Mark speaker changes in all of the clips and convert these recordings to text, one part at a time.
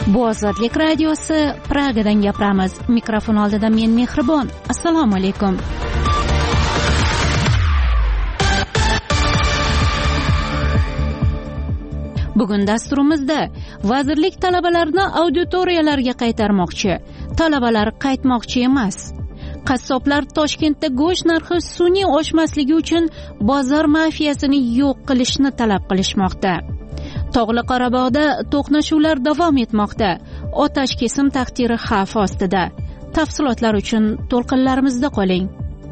Speaker 1: Bu Ozodlik radiosi, Pragadan gapiramiz. Mikrofon oldida men Mehribon. Assalomu alaykum. Bugun dasturimizda vazirlik talabalarni auditoriyalarga qaytarmoqchi. Talabalar qaytmoqchi emas. Qassoblar Toshkentda go'sht narxi sun'iy oshmasligi uchun bozor mafiyasini yo'q qilishni talab qilishmoqda. Tog'li Qorabog'da to'qnashuvlar davom etmoqda. Otash kesim taqdiri xavf ostida. Tafsilotlar uchun to'lqinlarimizda qoling.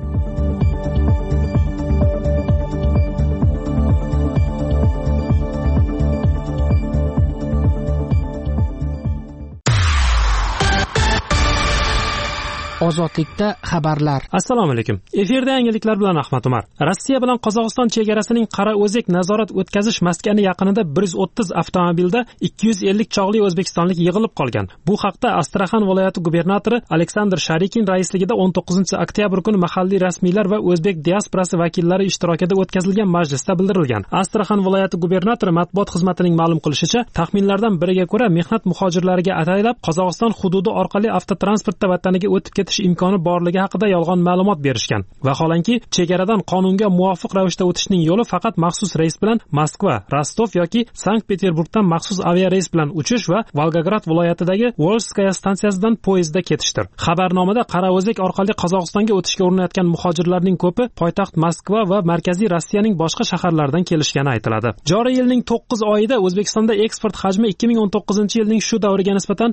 Speaker 2: Ozodlikda xabarlar.
Speaker 3: Assalomu alaykum. Efirda yangiliklar bilan Ahmad Umar. Rossiya bilan Qozog'iston chegarasining Qarao'zek nazorat o'tkazish maskani yaqinida 130 avtomobilda 250 chog'li o'zbekistonlik yig'ilib qolgan. Bu haqda Astraxan viloyati gubernatori Aleksandr Sharikin raisligida 19-oktyabr kuni mahalliy rasmiylar va o'zbek diasporasi vakillari ishtirokida o'tkazilgan majlisda bildirilgan. Astraxan viloyati gubernatori matbuot xizmatining ma'lum qilishicha, taxminlardan biriga ko'ra mehnat muhojirlariga ataylab Qozog'iston hududi orqali avtotransportda vataniga o'tib imkoni borligi haqida yolg'on ma'lumot berishgan. Vaholanki, chegaradan qonunga muvofiq ravishda o'tishning yo'li faqat maxsus reys bilan Moskva, Rostov yoki Sankt-Peterburgdan maxsus aviareys bilan uchish va Volgograd viloyatidagi Volskaya stansiyasidan poyezdda ketishdir. Xabarnomada Qarao'zek orqali Qozog'istonga o'tishga urinayotgan muhojirlarning ko'pi poytaxt Moskva va markaziy Rossiyaning boshqa shaharlaridan kelishgani aytiladi. Joriy yilning 9 oyida O'zbekistonda eksport hajmi 2019-yilning shu davriga nisbatan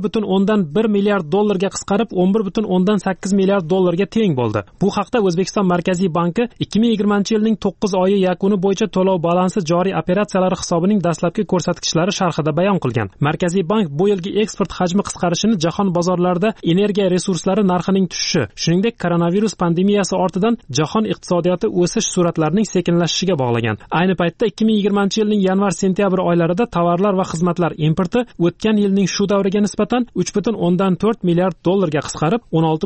Speaker 3: 1.1 milliard dollarga qisqarib 11.8 milliard dollarga teng bo'ldi. Bu haqda O'zbekiston Markaziy banki 2020-yilning 9 oyi yakuni bo'yicha to'lov balansi joriy operatsiyalari hisobining dastlabki ko'rsatkichlari sharhida bayon qilgan. Markaziy bank bu yilgi eksport hajmi qisqarishini jahon bozorlarida energiya resurslari narxining tushishi, shuningdek koronavirus pandemiyasi ortidan jahon iqtisodiyoti o'sish sur'atlarining sekinlashishiga bog'lagan. Ayni paytda 2020-yilning yanvar-sentyabr oylarida tovarlar va xizmatlar importi o'tgan yilning shu davriga nisbatan 3.4 milliard dollarga qisqarib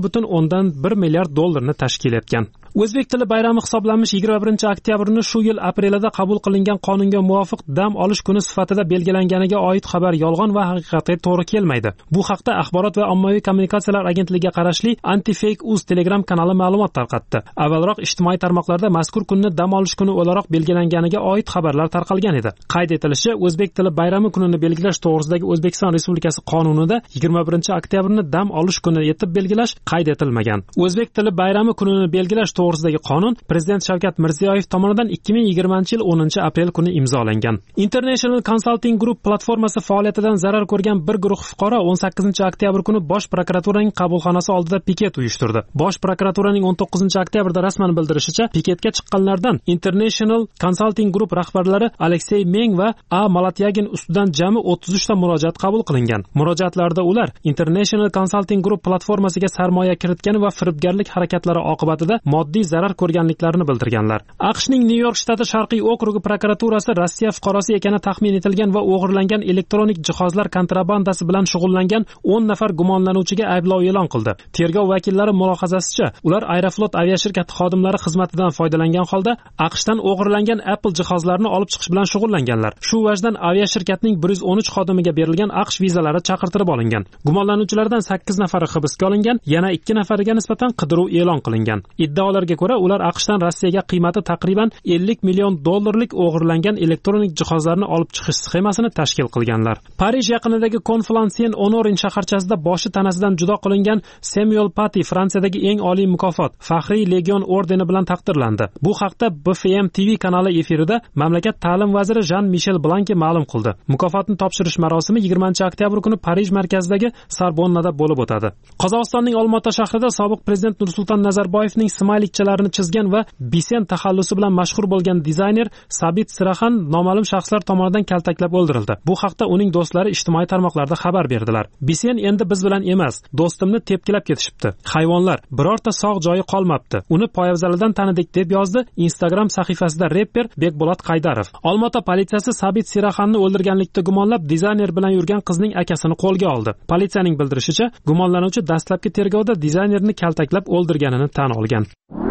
Speaker 3: 16.1 milliard dollarni tashkil etgan. O'zbek tili bayrami hisoblanmish 21-oktyabrni shu yil aprelida qabul qilingan qonunga muvofiq dam olish kuni sifatida belgilanganiga oid xabar yolg'on va haqiqatga to'g'ri kelmaydi. Bu haqda Axborot va ommaviy kommunikatsiyalar agentligiga qarashli Anti-Fake.uz Telegram kanali ma'lumot tarqatdi. Avvalroq ijtimoiy tarmoqlarda mazkur kunni dam olish kuni o'laroq belgilanganiga oid xabarlar tarqalgan edi. Qayd etilishicha, O'zbek tili bayrami kunini belgilash to'g'risidagi O'zbekiston Respublikasi qonunida 21-oktyabrni dam olish kuni etib belgilash qayd etilmagan. O'zbek tili bayrami kunini belgilash to'g'risidagi qonun Prezident Shavkat Mirziyoyev tomonidan 2020-yil 10-aprel kuni imzolangan. International Consulting Group platformasi faoliyatidan zarar ko'rgan bir guruh fuqaro 18-oktyabr kuni Bosh prokuraturaning qabulxonasi oldida piket uyushtirdi. Bosh prokuraturaning 19-oktyabrda rasman bildirishicha, piketga chiqqanlardan International Consulting Group rahbarlari Aleksey Meng va A. Malatyagin ustidan jami 33 ta murojaat qabul qilingan. Murojaatlarda ular International Consulting Group platformasiga sarmoya kiritgani va firibgarlik harakatlari oqibatida moddiy zarar ko'rganliklarini bildirganlar. AQShning Nyu-York shtati Sharqiy okrugi prokuraturasi Rossiya fuqarosi ekani taxmin etilgan va o'g'irlangan elektronik jihozlar kontrabandasi bilan shug'ullangan 10 nafar gumonlanuvchiga ayblov e'lon qildi. Tergov vakillari mulohazasicha, ular Aeroflot aviashirkati xodimlari xizmatidan foydalangan holda AQShdan o'g'irlangan Apple jihozlarini olib chiqish bilan shug'ullanganlar. Shu vajdan aviashirkatning 113 xodimiga berilgan AQSh vizalari chaqirtirib olingan. Gumonlanuvchilardan 8 nafari hibsga olingan, yana 2 nafariga nisbatan qidiruv e'lon qilingan. Iddaolarga ko'ra, ular AQShdan Rossiyaga qiymati taqriban 50 million dollarlik o'g'irlangan elektronik jihozlarni olib chiqish sxemasini tashkil qilganlar. Parij yaqinidagi Conflans Honorin shaharchasida boshi tanasidan judo qilingan Samuel Paty Fransiyadagi eng oliy mukofot Faxriy Legion ordeni bilan taqdirlandi. Bu haqda BFM TV kanali efirida mamlakat ta'lim vaziri Jean-Michel Blanke ma'lum qildi. Mukofotni topshirish marosimi 20-oktyabr kuni Parij markazidagi Sorbonnada bo'lib o'tadi. Qozog'istonning Olmaota shahrida sobiq prezident Nursulton Nazarboyevning smaylikchalarini chizgan va Bisen taxallusi bilan mashhur bo'lgan dizayner Sabit Siraxan noma'lum shaxslar tomonidan kaltaklab o'ldirildi. Bu haqda uning do'stlari ijtimoiy tarmoqlarda xabar berdilar. Bisen endi biz bilan emas, do'stimni tepkilab ketishibdi. Hayvonlar, birorta sog' joyi qolmabdi. Uni poyabzalidan tanidik deb yozdi Instagram sahifasida rapper Bekbolot Qaydarov. Olmaota politsiyasi Sabit Siraxanni o'ldirganlikda gumonlab dizayner bilan yurgan qizning akasini qo'lga oldi. Politsiyaning bildirishicha, gumonlanuvchi dastlabki tergovda dizaynerni kaltaklab o'ldirganini tan olgan.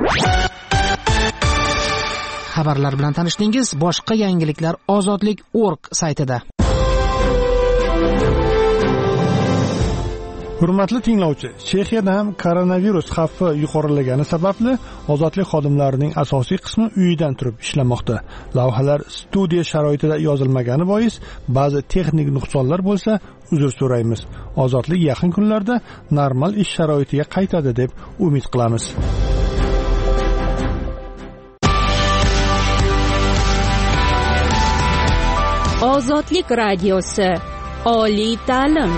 Speaker 2: Xabarlar bilan tanishdingiz. Boshqa yangiliklar Ozodlik.org saytida.
Speaker 4: Hurmatli tinglovchi, Chexiyada ham koronavirus xavfi yuqorilagani sababli ozodlik xodimlarining asosiy qismi uyidan turib ishlamoqda. Lavhalar studiya sharoitida yozilmagani bois ba'zi texnik nuqsonlar bo'lsa, uzr so'raymiz. Ozodlik yaqin kunlarda normal ish sharoitiga qaytadi deb umid qilamiz.
Speaker 1: Ozodlik radiosi. Oliy ta'lim.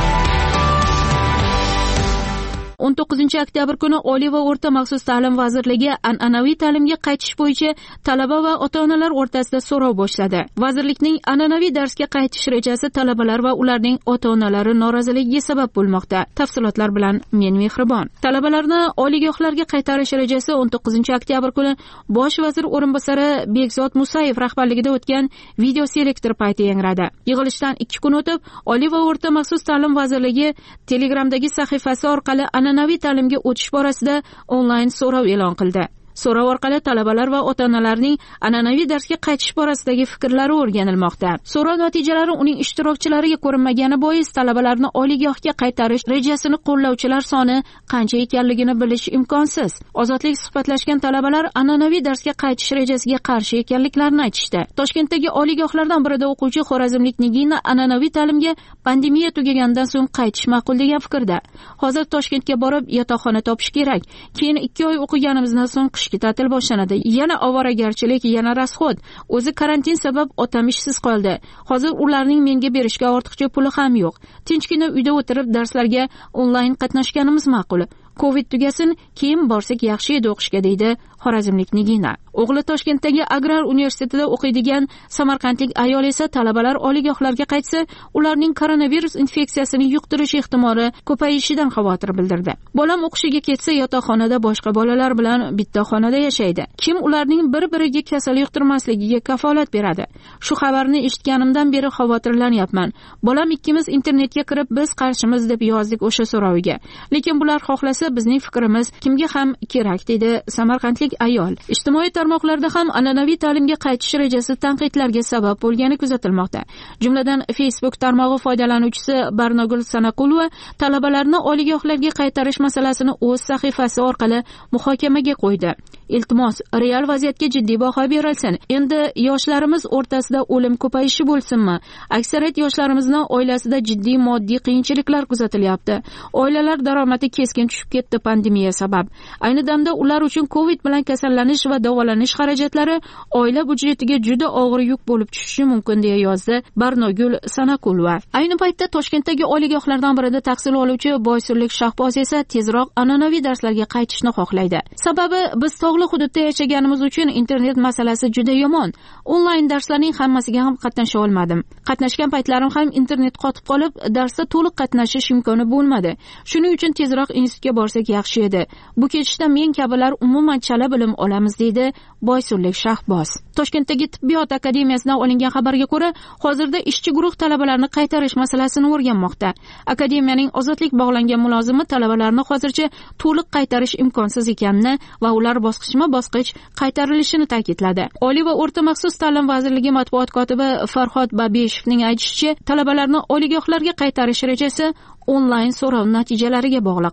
Speaker 1: 19-oktyabr kuni Oliy va o'rta maxsus ta'lim vazirligi an'anaviy ta'limga qaytish bo'yicha talaba va ota-onalar o'rtasida so'rov boshladi. Vazirlikning an'anaviy darsga qaytish rejasi talabalar va ularning ota-onalari noroziligiga sabab bo'lmoqda. Tafsilotlar bilan men Mehribon. Talabalarni oliygohlarga qaytarish rejasi 19-oktyabr kuni Bosh vazir o'rinbosari Bekzod Musayev rahbarligida o'tgan video selektor payti yangradi. Yig'ilishdan 2 kun o'tib, Oliy va o'rta maxsus ta'lim vazirligi Telegramdagi sahifasi orqali an'anaviy ta'limga o'tish borasida onlayn so'rov e'lon qildi. So'rov orqali talabalar va ota-onalarning an'anaviy darsga qaytish borasidagi fikrlari o'rganilmoqda. So'rov natijalari uning ishtirokchilariga ko'rinmagani bois talabalarni oliygohga qaytarish rejasini qo'llovchilar soni qancha ekanligini bilish imkonsiz. Ozodlik suhbatlashgan talabalar an'anaviy darsga qaytish rejasiga qarshi ekanliklarini aytishdi. Toshkentdagi oliygohlardan birida o'quvchi xorazmlik Nigina an'anaviy ta'limga pandemiya tugaganidan so'ng qaytish ma'qul degan fikrda. Hozir Toshkentga borib yotoqxona topish kerak. Keyin 2 oy o'qiganimizdan so'ng ta'til boshlanadi. Yana ovoragarchilik, yana rasxod. O'zi karantin sabab otam ishsiz qoldi. Hozir ularning menga berishga ortiqcha puli ham yo'q. Tinchgina uyda o'tirib darslarga onlayn qatnashganimiz ma'qul. Covid tugasin, keyin borsak yaxshi edi o'qishga, deydi xorazmlik Nigina. O'g'li Toshkentdagi Agrar universitetida o'qiydigan samarqandlik ayol esa talabalar oliygohlarga qaytsa, ularning koronavirus infeksiyasini yuqtirish ehtimoli ko'payishidan xavotir bildirdi. Bolam o'qishiga ketsa, yotoqxonada boshqa bolalar bilan bitta xonada yashaydi. Kim ularning bir-biriga kasal yuqtirmasligiga kafolat beradi? Shu xabarni eshitganimdan beri xavotirlanyapman. Bolam ikkimiz internetga kirib, biz qarshimiz deb yozdik o'sha so'roviga. Lekin bular xohlasa bizning fikrimiz kimga ham kerak, deydi samarqandlik ayol. Ijtimoiy tarmoqlarda ham an'anaviy ta'limga qaytish rejasi tanqidlarga sabab bo'lgani kuzatilmoqda. Jumladan Facebook tarmog'i foydalanuvchisi Barnogul Sanaqulova talabalarni oliygohlarga qaytarish masalasini o'z sahifasi orqali muhokamaga qo'ydi. Iltimos, real vaziyatga jiddiy baho berilsin. Endi yoshlarimiz o'rtasida o'lim ko'payishi bo'lsinmi? Aksariyat yoshlarimizni oilasida jiddiy moddiy qiyinchiliklar kuzatilyapti. Oilalar daromadi keskin tushib ketdi pandemiya sabab. Ayni damda ular uchun Covid bilan kasallanish va davolanish xarajatlari oila budjetiga juda og'ir yuk bo'lib tushishi mumkin, deya yozdi Barnogul Sanaqulova. Ayni paytda Toshkentdagi oliygohlardan birida tahsil oluvchi Boysunlik Shahboz esa tezroq an'anaviy darslarga qaytishni xohlaydi. Sababi biz tog'li hududda yashaganimiz uchun internet masalasi juda yomon. Onlayn darslarning hammasiga ham qatnasha olmadim. Qatnashgan paytlarim ham internet qotib qolib, darsda to'liq qatnashish imkoni bo'lmadi. Shuning uchun tezroq institutga borsak yaxshi edi. Bu ketishda men kabilar umuman chala bilim olamiz, deydi Boysunlik Shahboz. Toshkentdagi tibbiyot akademiyasidan olingan xabarga ko'ra, hozirda ishchi guruh talabalarni qaytarish masalasini o'rganmoqda. Akademiyaning ozodlik bog'langan mulozimi talabalarni hozircha to'liq qaytarish imkonsiz ekanini va ular bosqichma-bosqich qaytarilishini ta'kidladi. Oliy va o'rta maxsus ta'lim vazirligi matbuot kotibi Farhod Babeshevning aytishicha, talabalarni oliygohlarga qaytarish rejasi onlayn so'rov natijalariga bog'liq.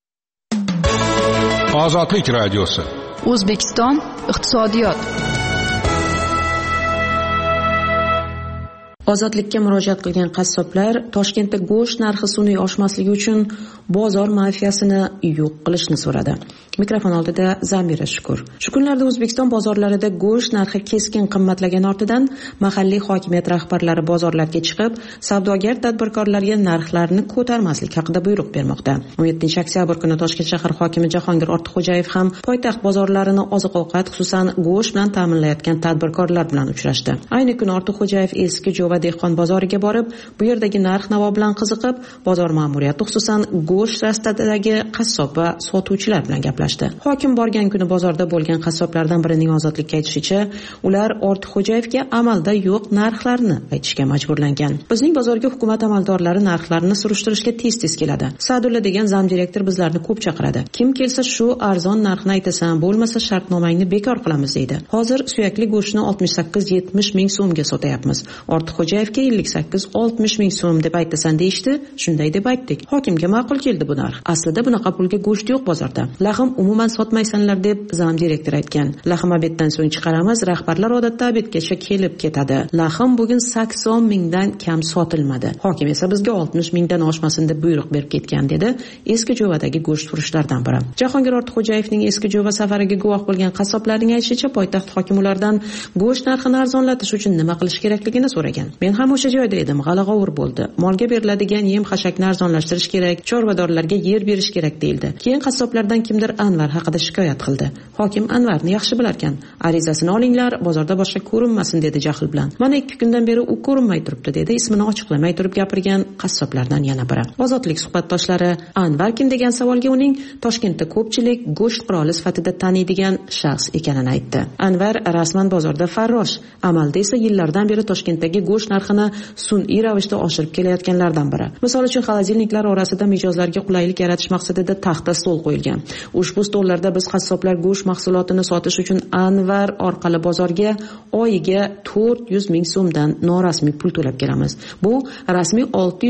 Speaker 5: Ozodlik radiosi.
Speaker 6: O'zbekiston iqtisodiyot.
Speaker 7: Ozodlikka murojaat qilgan qassoblar Toshkentda go'sht narxi sun'iy oshmasligi uchun bozor mafiyasini yo'q qilishni so'radi. Mikrofon oldida Zamira Shukur. Shu kunlarda O'zbekiston bozorlarida go'sht narxi keskin qimmatlagani ortidan mahalliy hokimiyat rahbarlari bozorlarga chiqib, savdogar tadbirkorlarga narxlarni ko'tarmaslik haqida buyruq bermoqda. 17-oktyabr kuni Toshkent shahar hokimi Jahongir Ortiqxo'jayev ham poytaxt bozorlarini oziq-ovqat, xususan go'sht bilan ta'minlayotgan tadbirkorlar bilan uchrashdi. Ayni kuni Ortiqxo'jayev eski va dehqon bozoriga borib, bu yerdagi narx-navo bilan qiziqib, bozor ma'muriyati, xususan go'sht rastadagi qassob va sotuvchilar bilan gaplashdi. arzonlashdi. Hokim borgan kuni bozorda bo'lgan qassoblardan birining Ozodlikka aytishicha, ular Ortiqxo'jayevga amalda yo'q narxlarni aytishga majburlangan. Bizning bozorga hukumat amaldorlari narxlarni surishtirishga tez-tez keladi. Sa'dulla degan zamdirektor bizlarni ko'p chaqiradi. Kim kelsa shu arzon narxni aytasan, bo'lmasa shartnomangni bekor qilamiz deydi. Hozir suyakli go'shtni 68-70 ming so'mga sotayapmiz. Ortiqxo'jayevga 58-60 ming so'm deb aytasan deyishdi. Shunday deb aytdik. Hokimga ma'qul keldi bu narx. Aslida bunaqa pulga go'sht yo'q bozorda. Lahm umuman sotmaysanlar deb zamdirektor aytgan. Lahm obeddan so'ng chiqaramiz, rahbarlar odatda obedgacha kelib ketadi. Lahm bugun 80 mingdan kam sotilmadi. Hokim esa bizga 60 mingdan oshmasin deb buyruq berib ketgan dedi. Eski Jo'vadagi go'sht furushlardan biri. Jahongir Ortiqxo'jayevning eski Jo'va safariga guvoh bo'lgan qassoblarning aytishicha, poytaxt hokimi ulardan go'sht narxini arzonlatish uchun nima qilish kerakligini so'ragan. Men ham o'sha joyda edim, g'ala-g'ovur bo'ldi. Molga beriladigan yem-xashakni arzonlashtirish kerak, chorvadorlarga yer berish kerak deyildi. Keyin qassoblardan kimdir Anvar haqida shikoyat qildi. Hokim Anvarni yaxshi bilar ekan. Arizasini olinglar, bozorda boshqa ko'rinmasin dedi jahl bilan. Mana 2 kundan beri u ko'rinmay turibdi dedi ismini ochiqlamay turib gapirgan qassoblardan yana biri. Ozodlik suhbatdoshlari Anvar kim degan savolga uning Toshkentda ko'pchilik go'sht qiroli sifatida taniydigan shaxs ekanini aytdi. Anvar rasman bozorda farrosh, amalda esa yillardan beri Toshkentdagi go'sht narxini sun'iy ravishda oshirib kelayotganlardan biri. Misol uchun xolodilniklar orasida mijozlarga qulaylik yaratish maqsadida taxta stol qo'yilgan. Ushbu stollarda biz qassoblar go'sht mahsulotini sotish uchun Anvar orqali bozorga oyiga 400 ming so'mdan norasmiy pul to'lab kelamiz. Bu rasmiy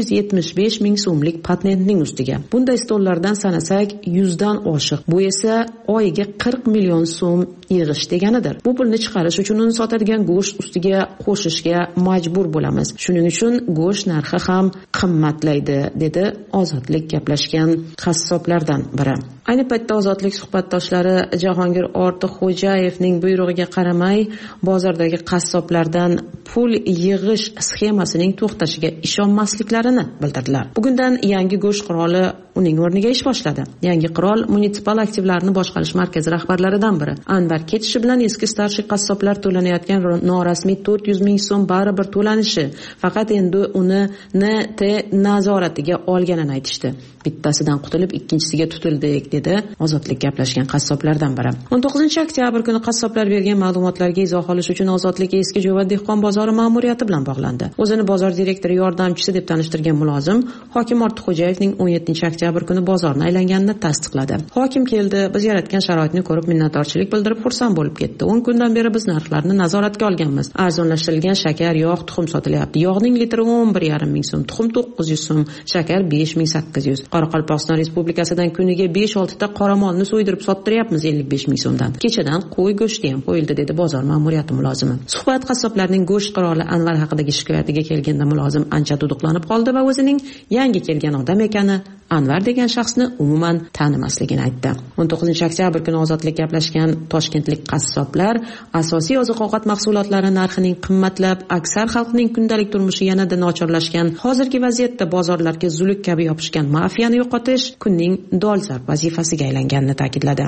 Speaker 7: 675 ming so'mlik patentning ustiga. Bunday stollardan sanasak 100 dan oshiq. Bu esa oyiga 40 million so'm yig'ish deganidir. Bu pulni chiqarish uchun uni sotadigan go'sht ustiga qo'shishga majbur bo'lamiz. Shuning uchun go'sht narxi ham qimmatlaydi, dedi Ozodlik gaplashgan qassoblardan biri. Ayni paytda Ozodlik suhbatdoshlari Jahongir Ortiqxo'jayevning buyrug'iga qaramay bozordagi qassoblardan pul yig'ish sxemasining to'xtashiga ishonmasliklarini bildirdilar. Bugundan yangi go'sht qiroli uning o'rniga ish boshladi. Yangi qirol munisipal aktivlarni boshqarish markazi rahbarlaridan biri. Anvar ketishi bilan eski starshий qassoblar to'lanayotgan norasmiy 400 ming so'm baribir to'lanishi, faqat endi uni NT nazoratiga olganini aytishdi. Bittasidan qutulib ikkinchisiga tutildik, dedi Ozodlik gaplashgan qassoblardan biri. 19-oktyabr kuni qassoblar bergan ma'lumotlarga izoh olish uchun Ozodlik eski Jo'va dehqon bozori ma'muriyati bilan bog'landi. O'zini bozor direktori yordamchisi deb tanishtirgan mulozim hokim Ortiqxo'jayevning 17-oktyabr kuni bozorni aylanganini tasdiqladi. Hokim keldi, biz yaratgan sharoitni ko'rib minnatdorchilik bildirib xursand bo'lib ketdi. 10 kundan beri biz narxlarni nazoratga olganmiz. Arzonlashtirilgan shakar, yog', tuxum sotilyapti. Yog'ning litri 11,5 ming so'm, tuxum 900 so'm, shakar 5800. Qoraqalpog'iston Respublikasidan kuniga 5-6 ta qoramolni so'ydirib sottiryapmiz 55 ming so'mdan. Kechadan qo'y go'shti ham qo'yildi, dedi bozor ma'muriyati mulozimi. Suhbat qassoblarning go'sht qiroli Anvar haqidagi shikoyatiga kelganda mulozim ancha duduqlanib qoldi va o'zining yangi kelgan odam ekani, Anvar degan shaxsni umuman tanimasligini aytdi. 19-oktyabr kuni Ozodlik gaplashgan toshkentlik qassoblar asosiy oziq-ovqat mahsulotlari narxining qimmatlab, aksar xalqning kundalik turmushi yanada nochorlashgan, hozirgi vaziyatda bozorlarga zuluk kabi yopishgan mafiyani yo'qotish kunning dolzarb vazifasiga aylanganini ta'kidladi.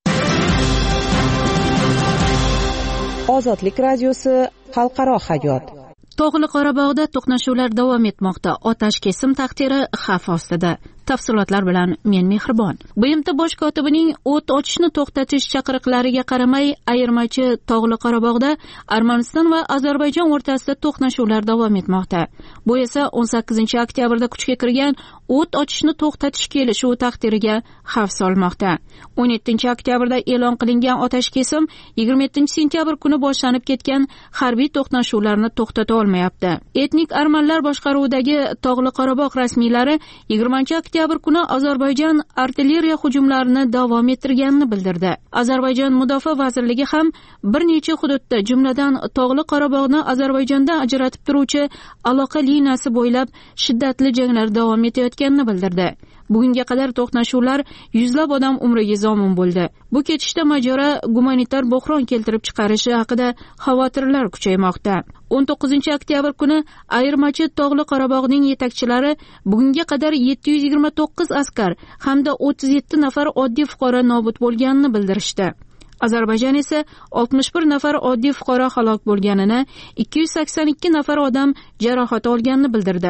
Speaker 7: Ozodlik radiosi xalqaro hayot.
Speaker 1: Tog'li Qorabog'da to'qnashuvlar davom etmoqda. Otash kesim taqdiri xavf ostida. Tafsilotlar bilan men Mehribon. BMT bosh kotibining o't ochishni to'xtatish chaqiriqlariga qaramay, ayirmachi Tog'li Qorabog'da Armaniston va Ozarbayjon o'rtasida to'qnashuvlar davom etmoqda. Bu esa 18-oktyabrda kuchga kirgan o't ochishni to'xtatish kelishuvi taqdiriga xavf solmoqda. 17-oktyabrda e'lon qilingan otash kesim 27-sentyabr kuni boshlanib ketgan harbiy to'qnashuvlarni to'xtata olmayapti. Etnik armanlar boshqaruvidagi Tog'li Qorabog' rasmiylari 20-oktyabr kuni Ozarbayjon artilleriya hujumlarini davom ettirganini bildirdi. Ozarbayjon mudofaa vazirligi ham bir necha hududda, jumladan Tog'li Qorabog'ni Ozarbayjondan ajratib turuvchi aloqa liniyasi bo'ylab shiddatli janglar davom etayotganini bildirdi. Bugunga qadar to'qnashuvlar yuzlab odam umriga zomin bo'ldi. Bu ketishda mojaro gumanitar bo'hron keltirib chiqarishi haqida xavotirlar kuchaymoqda. 19-oktyabr kuni ayirmachi Tog'li Qorabog'ning yetakchilari bugunga qadar 729 askar hamda 37 nafar oddiy fuqaro nobud bo'lganini bildirishdi. Ozarbayjon esa 61 nafar oddiy fuqaro halok bo'lganini, 282 nafar odam jarohat olganini bildirdi.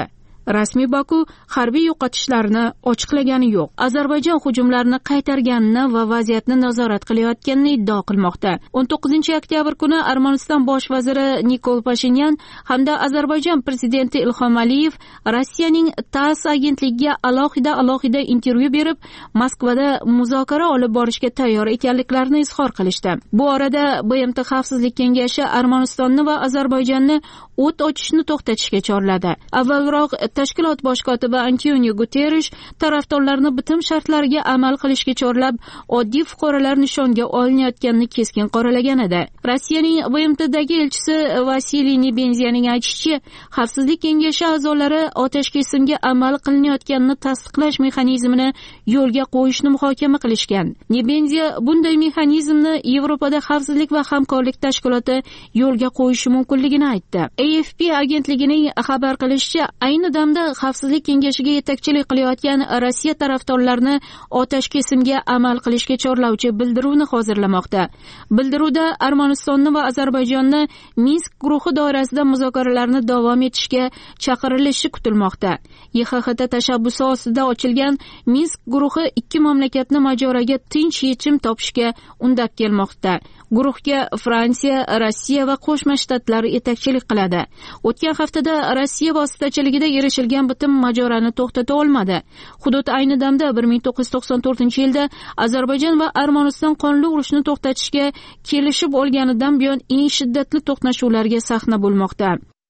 Speaker 1: Rasmiy Baku harbiy yo'qotishlarni ochiqlagani yo'q. Ozarbayjon hujumlarni qaytarganini va vaziyatni nazorat qilayotganini iddao qilmoqda. 19-oktyabr kuni Armaniston bosh vaziri Nikol Pashinyan hamda Ozarbayjon prezidenti Ilhom Aliyev Rossiyaning TASS agentligiga alohida intervyu berib, Moskvada muzokara olib borishga tayyor ekanliklarini izhor qilishdi. Bu orada BMT Xavfsizlik kengashi Armanistonni va Ozarbayjonni o't ochishni to'xtatishga chorladi. Avvalroq tashkilot bosh kotibi Antonio Guterres tarafdorlarni bitim shartlariga amal qilishga chorlab, oddiy fuqarolar nishonga olinayotganini keskin qoralagan edi. Rossiyaning BMTdagi elchisi Vasiliy Nebenziyaning aytishicha, Xavfsizlik kengashi a'zolari otashkesimga amal qilinayotganini tasdiqlash mexanizmini yo'lga qo'yishni muhokama qilishgan. Nebenziya bunday mexanizmni Yevropada xavfsizlik va hamkorlik tashkiloti yo'lga qo'yishi mumkinligini aytdi. AFP agentligining xabar qilishicha, ayni damda Xavfsizlik kengashiga yetakchilik qilayotgan Rossiya tarafdorlarini otashkesimga amal qilishga chorlovchi bildiruvni hozirlamoqda. Bildiruvda Armanistonni va Ozarbayjonni Minsk guruhi doirasida muzokaralarni davom etishga chaqirilishi kutilmoqda. YXHT tashabbusi ostida ochilgan Minsk guruhi ikki mamlakatni mojaroga tinch yechim topishga undab kelmoqda. Guruhga Fransiya, Rossiya va Qo'shma Shtatlar yetakchilik qiladi. O'tgan haftada Rossiya vositachiligida erishilgan bitim mojaroni to'xtata olmadi. Hudud ayni damda 1994-yilda Ozarbayjon va Armaniston qonli urushni to'xtatishga kelishib olganidan buyon eng shiddatli to'qnashuvlarga sahna bo'lmoqda.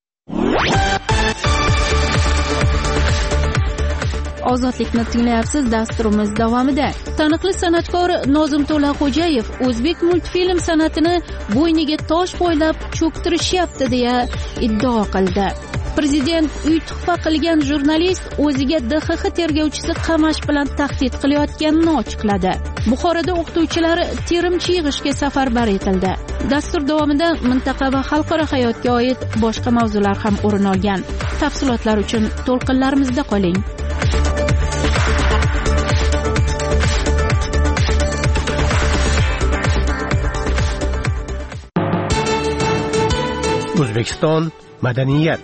Speaker 1: Ozodlikni tinglayapsiz. Dasturimiz davomida taniqli san'atkor Nozim To'laxo'jayev o'zbek multfilm san'atini bo'yniga tosh qo'ylab cho'ktirishyapti deya iddao qildi. Prezident uy tuhfa qilgan jurnalist o'ziga DXX tergovchisi qamash bilan tahdid qilayotganini ochiqladi. Buxoroda o'qituvchilar terimchi yig'ishga safarbar etildi. Dastur davomida mintaqa va xalqaro hayotga oid boshqa mavzular ham o'rin olgan. Tafsilotlar uchun to'lqinlarimizda qoling.
Speaker 5: O'zbekiston madaniyat.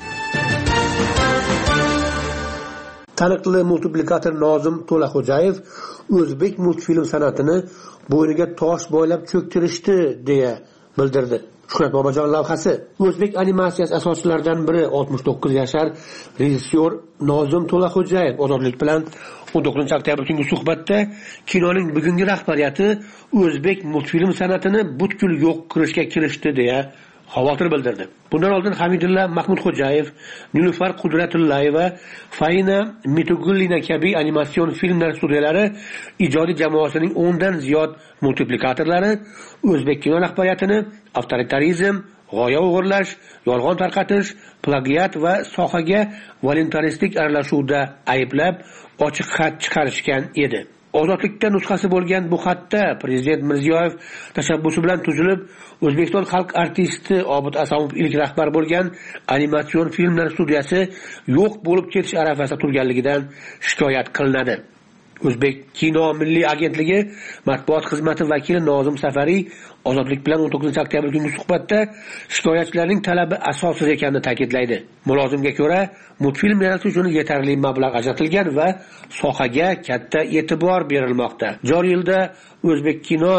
Speaker 5: Taniqli multiplikator Nozim To'laxo'jayev o'zbek multfilm san'atini bo'yniga tosh boylab cho'ktirishdi deya bildirdi. Shuhrat Bobojon lavhasi. O'zbek animatsiyasi asoschilaridan biri 69 yashar rejissyor Nozim To'laxo'jayev Ozodlik bilan 19-oktyabr kungi suhbatda kinoning bugungi rahbariyati o'zbek multfilm san'atini butkul yo'q qilishga kirishdi deya xavotir bildirdi. Bundan oldin Hamidulla Mahmudxo'jayev, Nilufar Qudratullayeva, Faina Mitugullina kabi animatsion filmlar studiyalari ijodiy jamoasining 10 dan ziyod multiplikatorlari o'zbek kino rahbariyatini avtoritarizm, g'oya o'g'irlash, yolg'on tarqatish, plagiat va sohaga voluntaristik aralashuvda ayblab, ochiq xat chiqarishgan edi. Ozodlikda nusxasi bo'lgan bu xatda Prezident Mirziyoyev tashabbusi bilan tuzilib, O'zbekiston xalq artisti Obid Asomov ilk rahbar bo'lgan animatsion filmlar studiyasi yo'q bo'lib ketish arafasida turganligidan shikoyat qilinadi. O'zbek kino milliy agentligi matbuot xizmati vakili Nozim Safariy Ozodlik bilan 19-oktyabr kungi suhbatda shikoyatchilarning talabi asossiz ekanini ta'kidlaydi. Mulozimga ko'ra, multfilm yaratish uchun yetarli mablag' ajratilgan va sohaga katta e'tibor berilmoqda. Joriy yilda O'zbek kino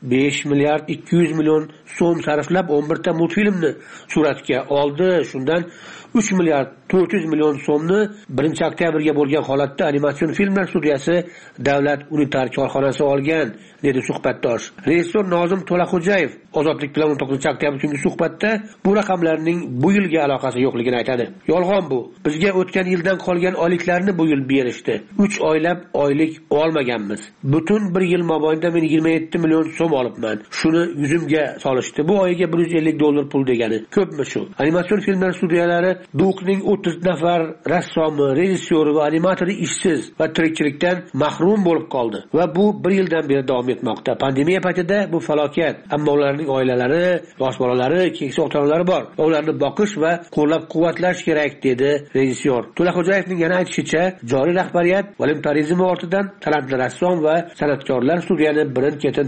Speaker 5: 5 milliard 200 million so'm sarflab 11 ta multfilmni suratga oldi. Shundan 3 milliard 400 million so'mni 1-oktyabrga bo'lgan holatda animatsion filmlar studiyasi davlat unitar korxonasi olgan, dedi suhbatdosh. Rejissor Nozim To'laxo'jayev Ozodlik bilan 19-oktyabr kungi suhbatda bu raqamlarning bu yilga aloqasi yo'qligini aytadi. Yolg'on bu. Bizga o'tgan yildan qolgan oyliklarni bu yil berishdi. 3 oylab oylik olmaganmiz. Butun bir yil mobaynida men 27 million so'm olibman. Shuni yuzimga solishdi. Bu oyiga $150 pul degani. Ko'pmi shu? Animatsion filmlar studiyalari Duqning 30 nafar rassomi, rejissyori va animatori ishsiz va tirikchilikdan mahrum bo'lib qoldi va bu 1 yildan beri davom etmoqda. Pandemiya paytida bu falokat. Ammo ularning oilalari, yosh bolalari, keksa ota-onalari bor. Ularni boqish va qo'llab-quvvatlash kerak, dedi rejissyor. To'laxo'jayevning yana aytishicha, joriy rahbariyat voluntarizm ortidan talantli rassom va san'atkorlar studiyani birin-ketin tark etgan.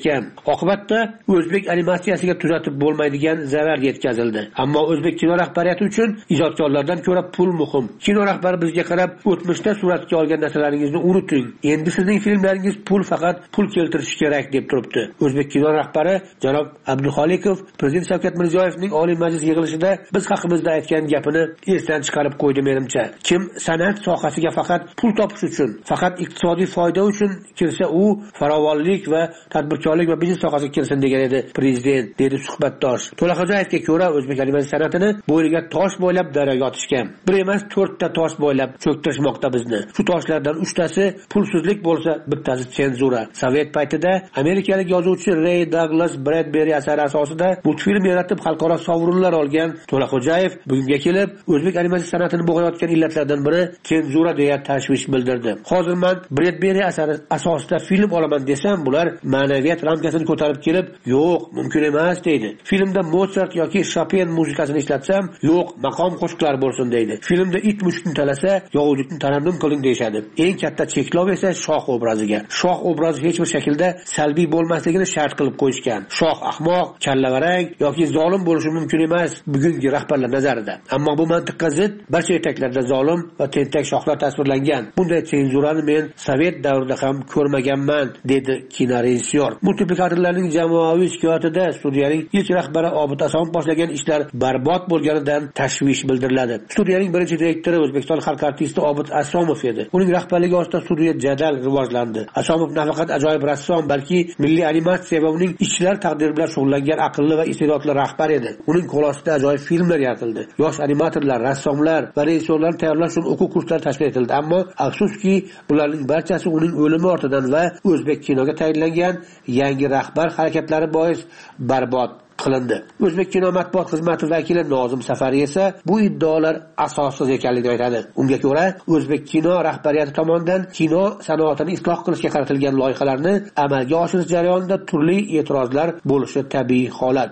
Speaker 5: ekan. Oqibatda o'zbek animatsiyasiga tuzatib bo'lmaydigan zarar yetkazildi. Ammo o'zbek kino rahbariyati uchun ijodkorlardan ko'ra pul muhim. Kino rahbari bizga qarab, o'tmishda suratga olgan narsalaringizni unuting. Endi sizning filmlaringiz faqat pul keltirishi kerak deb turibdi. O'zbek kino rahbari janob Abduxoliqov Prezident Shavkat Mirziyoyevning Oliy Majlis yig'ilishida biz haqimizda aytgan gapini esdan chiqarib qo'ydi menimcha. Kim san'at sohasiga faqat pul topish uchun, faqat iqtisodiy foyda uchun kirsa, u farovonlik va tadbirkorlik va biznes sohasiga kirsin degan edi prezident, dedi suhbatdosh. To'laxo'jayevga ko'ra, o'zbek animatsiya san'atini bo'yniga tosh bo'ylab daryoga otishgan. Bir emas, 4 ta tosh bo'ylab cho'ktirishmoqda bizni. Shu toshlardan 3 tasi pulsizlik bo'lsa, bittasi senzura. Sovet paytida amerikalik yozuvchi Ray Douglas Bradbury asari asosida multfilm yaratib xalqaro sovrinlar olgan To'laxo'jayev bugunga kelib o'zbek animatsiya san'atini bo'g'ayotgan illatlardan biri senzura deya tashvish bildirdi. Hozir men Bradbury asari asosida film olaman desam, bular ma'naviyat ramkasini ko'tarib kelib, yo'q, mumkin emas deydi. Filmda Mozart yoki Chopin muzikasini ishlatsam, yo'q, maqom qo'shiqlar bo'lsin deydi. Filmda it mushukni talasa, yovuzlikni tarannum qiling deyshadi. Eng katta cheklov esa shoh obraziga. Shoh obrazi hech bir shaklda salbiy bo'lmasligini shart qilib qo'yishgan. Shoh ahmoq, kallavarang yoki zolim bo'lishi mumkin emas bugungi rahbarlar nazarida. Ammo bu mantiqqa zid barcha yetaklarda zolim va tentak shohlar tasvirlangan. Bunday senzurani men Sovet davrida ham ko'rmaganman, dedi kinorejissyor. Multiplikatorlarning jamoaviy shikoyatida studiyaning ilk rahbari Obid Asomov boshlagan ishlar barbod bo'lganidan tashvish bildiriladi. Studiyaning birinchi direktori O'zbekiston xalq artisti Obid Asomov edi. Uning rahbarligi ostida studiya jadal rivojlandi. Asomov nafaqat ajoyib rassom, balki milliy animatsiya va uning ishchilar taqdiri bilan shug'ullangan aqlli va iste'dodli rahbar edi. Uning qo'l ostida ajoyib filmlar yaratildi. Yosh animatorlar, rassomlar va rejissyorlarni tayyorlash uchun o'quv kurslari tashkil etildi. Ammo afsuski, bularning barchasi uning o'limi ortidan va o'zbek kinoga tayinlangan yangi rahbar harakatlari bois barbod qilindi. O'zbek kino matbuot xizmati vakili Nozim Safari esa bu iddaolar asossiz ekanligini aytadi. Unga ko'ra, o'zbek kino rahbariyati tomonidan kino sanoatini isloh qilishga qaratilgan loyihalarni amalga oshirish jarayonida turli e'tirozlar bo'lishi tabiiy holat.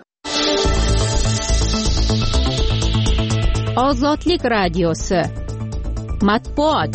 Speaker 1: Ozodlik radiosi matbuot.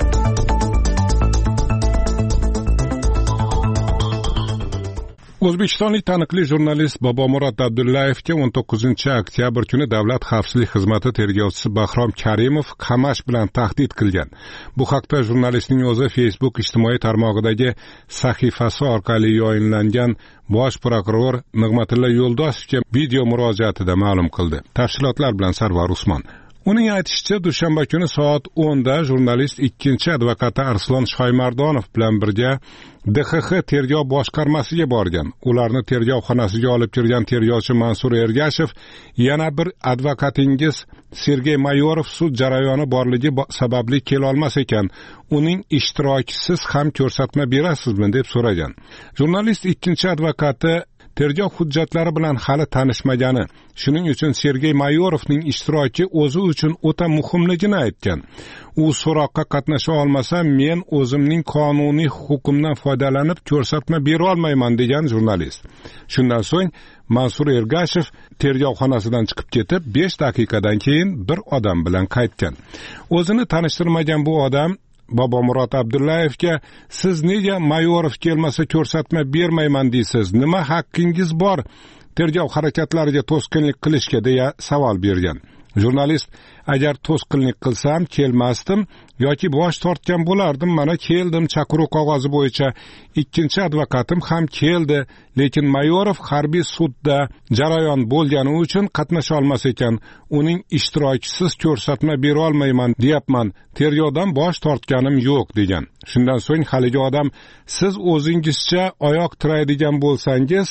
Speaker 8: O'zbekistonlik taniqli jurnalist Bobomurod Abdullayevga 19-oktyabr kuni Davlat xavfsizlik xizmati tergovchisi Bahrom Karimov qamash bilan tahdid qilgan. Bu haqda jurnalistning o'zi Facebook ijtimoiy tarmog'idagi sahifasi orqali yayınlangan Bosh prokuror Nig'matilla Yo'ldosevga video murojaatida ma'lum qildi. Tafsilotlar bilan Sarvar Usmon. Uning aytishicha, dushanba kuni soat 10 da jurnalist ikkinchi advokati Arslon Shoymardonov bilan birga DXX tergov boshqarmasiga borgan. Ularni tergov xonasiga olib kirgan tergovchi Mansur Ergashev, yana bir advokatingiz Sergey Mayorov sud jarayoni borligi sababli kela olmas ekan, uning ishtirokisiz ham ko'rsatma berasizmi deb so'ragan. Jurnalist ikkinchi advokati tergov hujjatlari bilan hali tanishmagani, shuning uchun Sergey Mayorovning ishtiroki o'zi uchun o'ta muhimligini aytgan. U so'roqqa qatnasha olmasa, men o'zimning qonuniy huquqimdan foydalanib ko'rsatma bera olmayman degan jurnalist. Shundan so'ng Mansur Ergashev tergov xonasidan chiqib ketib, 5 daqiqadan keyin bir odam bilan qaytgan. O'zini tanishtirmagan bu odam Bobomurod Abdullayevga siz nega Mayorov kelmasa ko'rsatma bermayman deysiz? Nima haqqingiz bor tergov harakatlariga to'sqinlik qilishga deya savol bergan. Jurnalist, agar to'sqinlik qilsam kelmasdim yoki bosh tortgan bo'lardim, mana keldim, chaqiruv qog'ozi bo'yicha ikkinchi advokatim ham keldi, lekin Mayorov harbiy sudda jarayon bo'lgani uchun qatnasha olmas ekan, uning ishtirokisiz ko'rsatma bera olmayman deyapman, tergovdan bosh tortganim yo'q degan. Shundan so'ng haligi odam, siz o'zingizcha oyoq tiraydigan bo'lsangiz,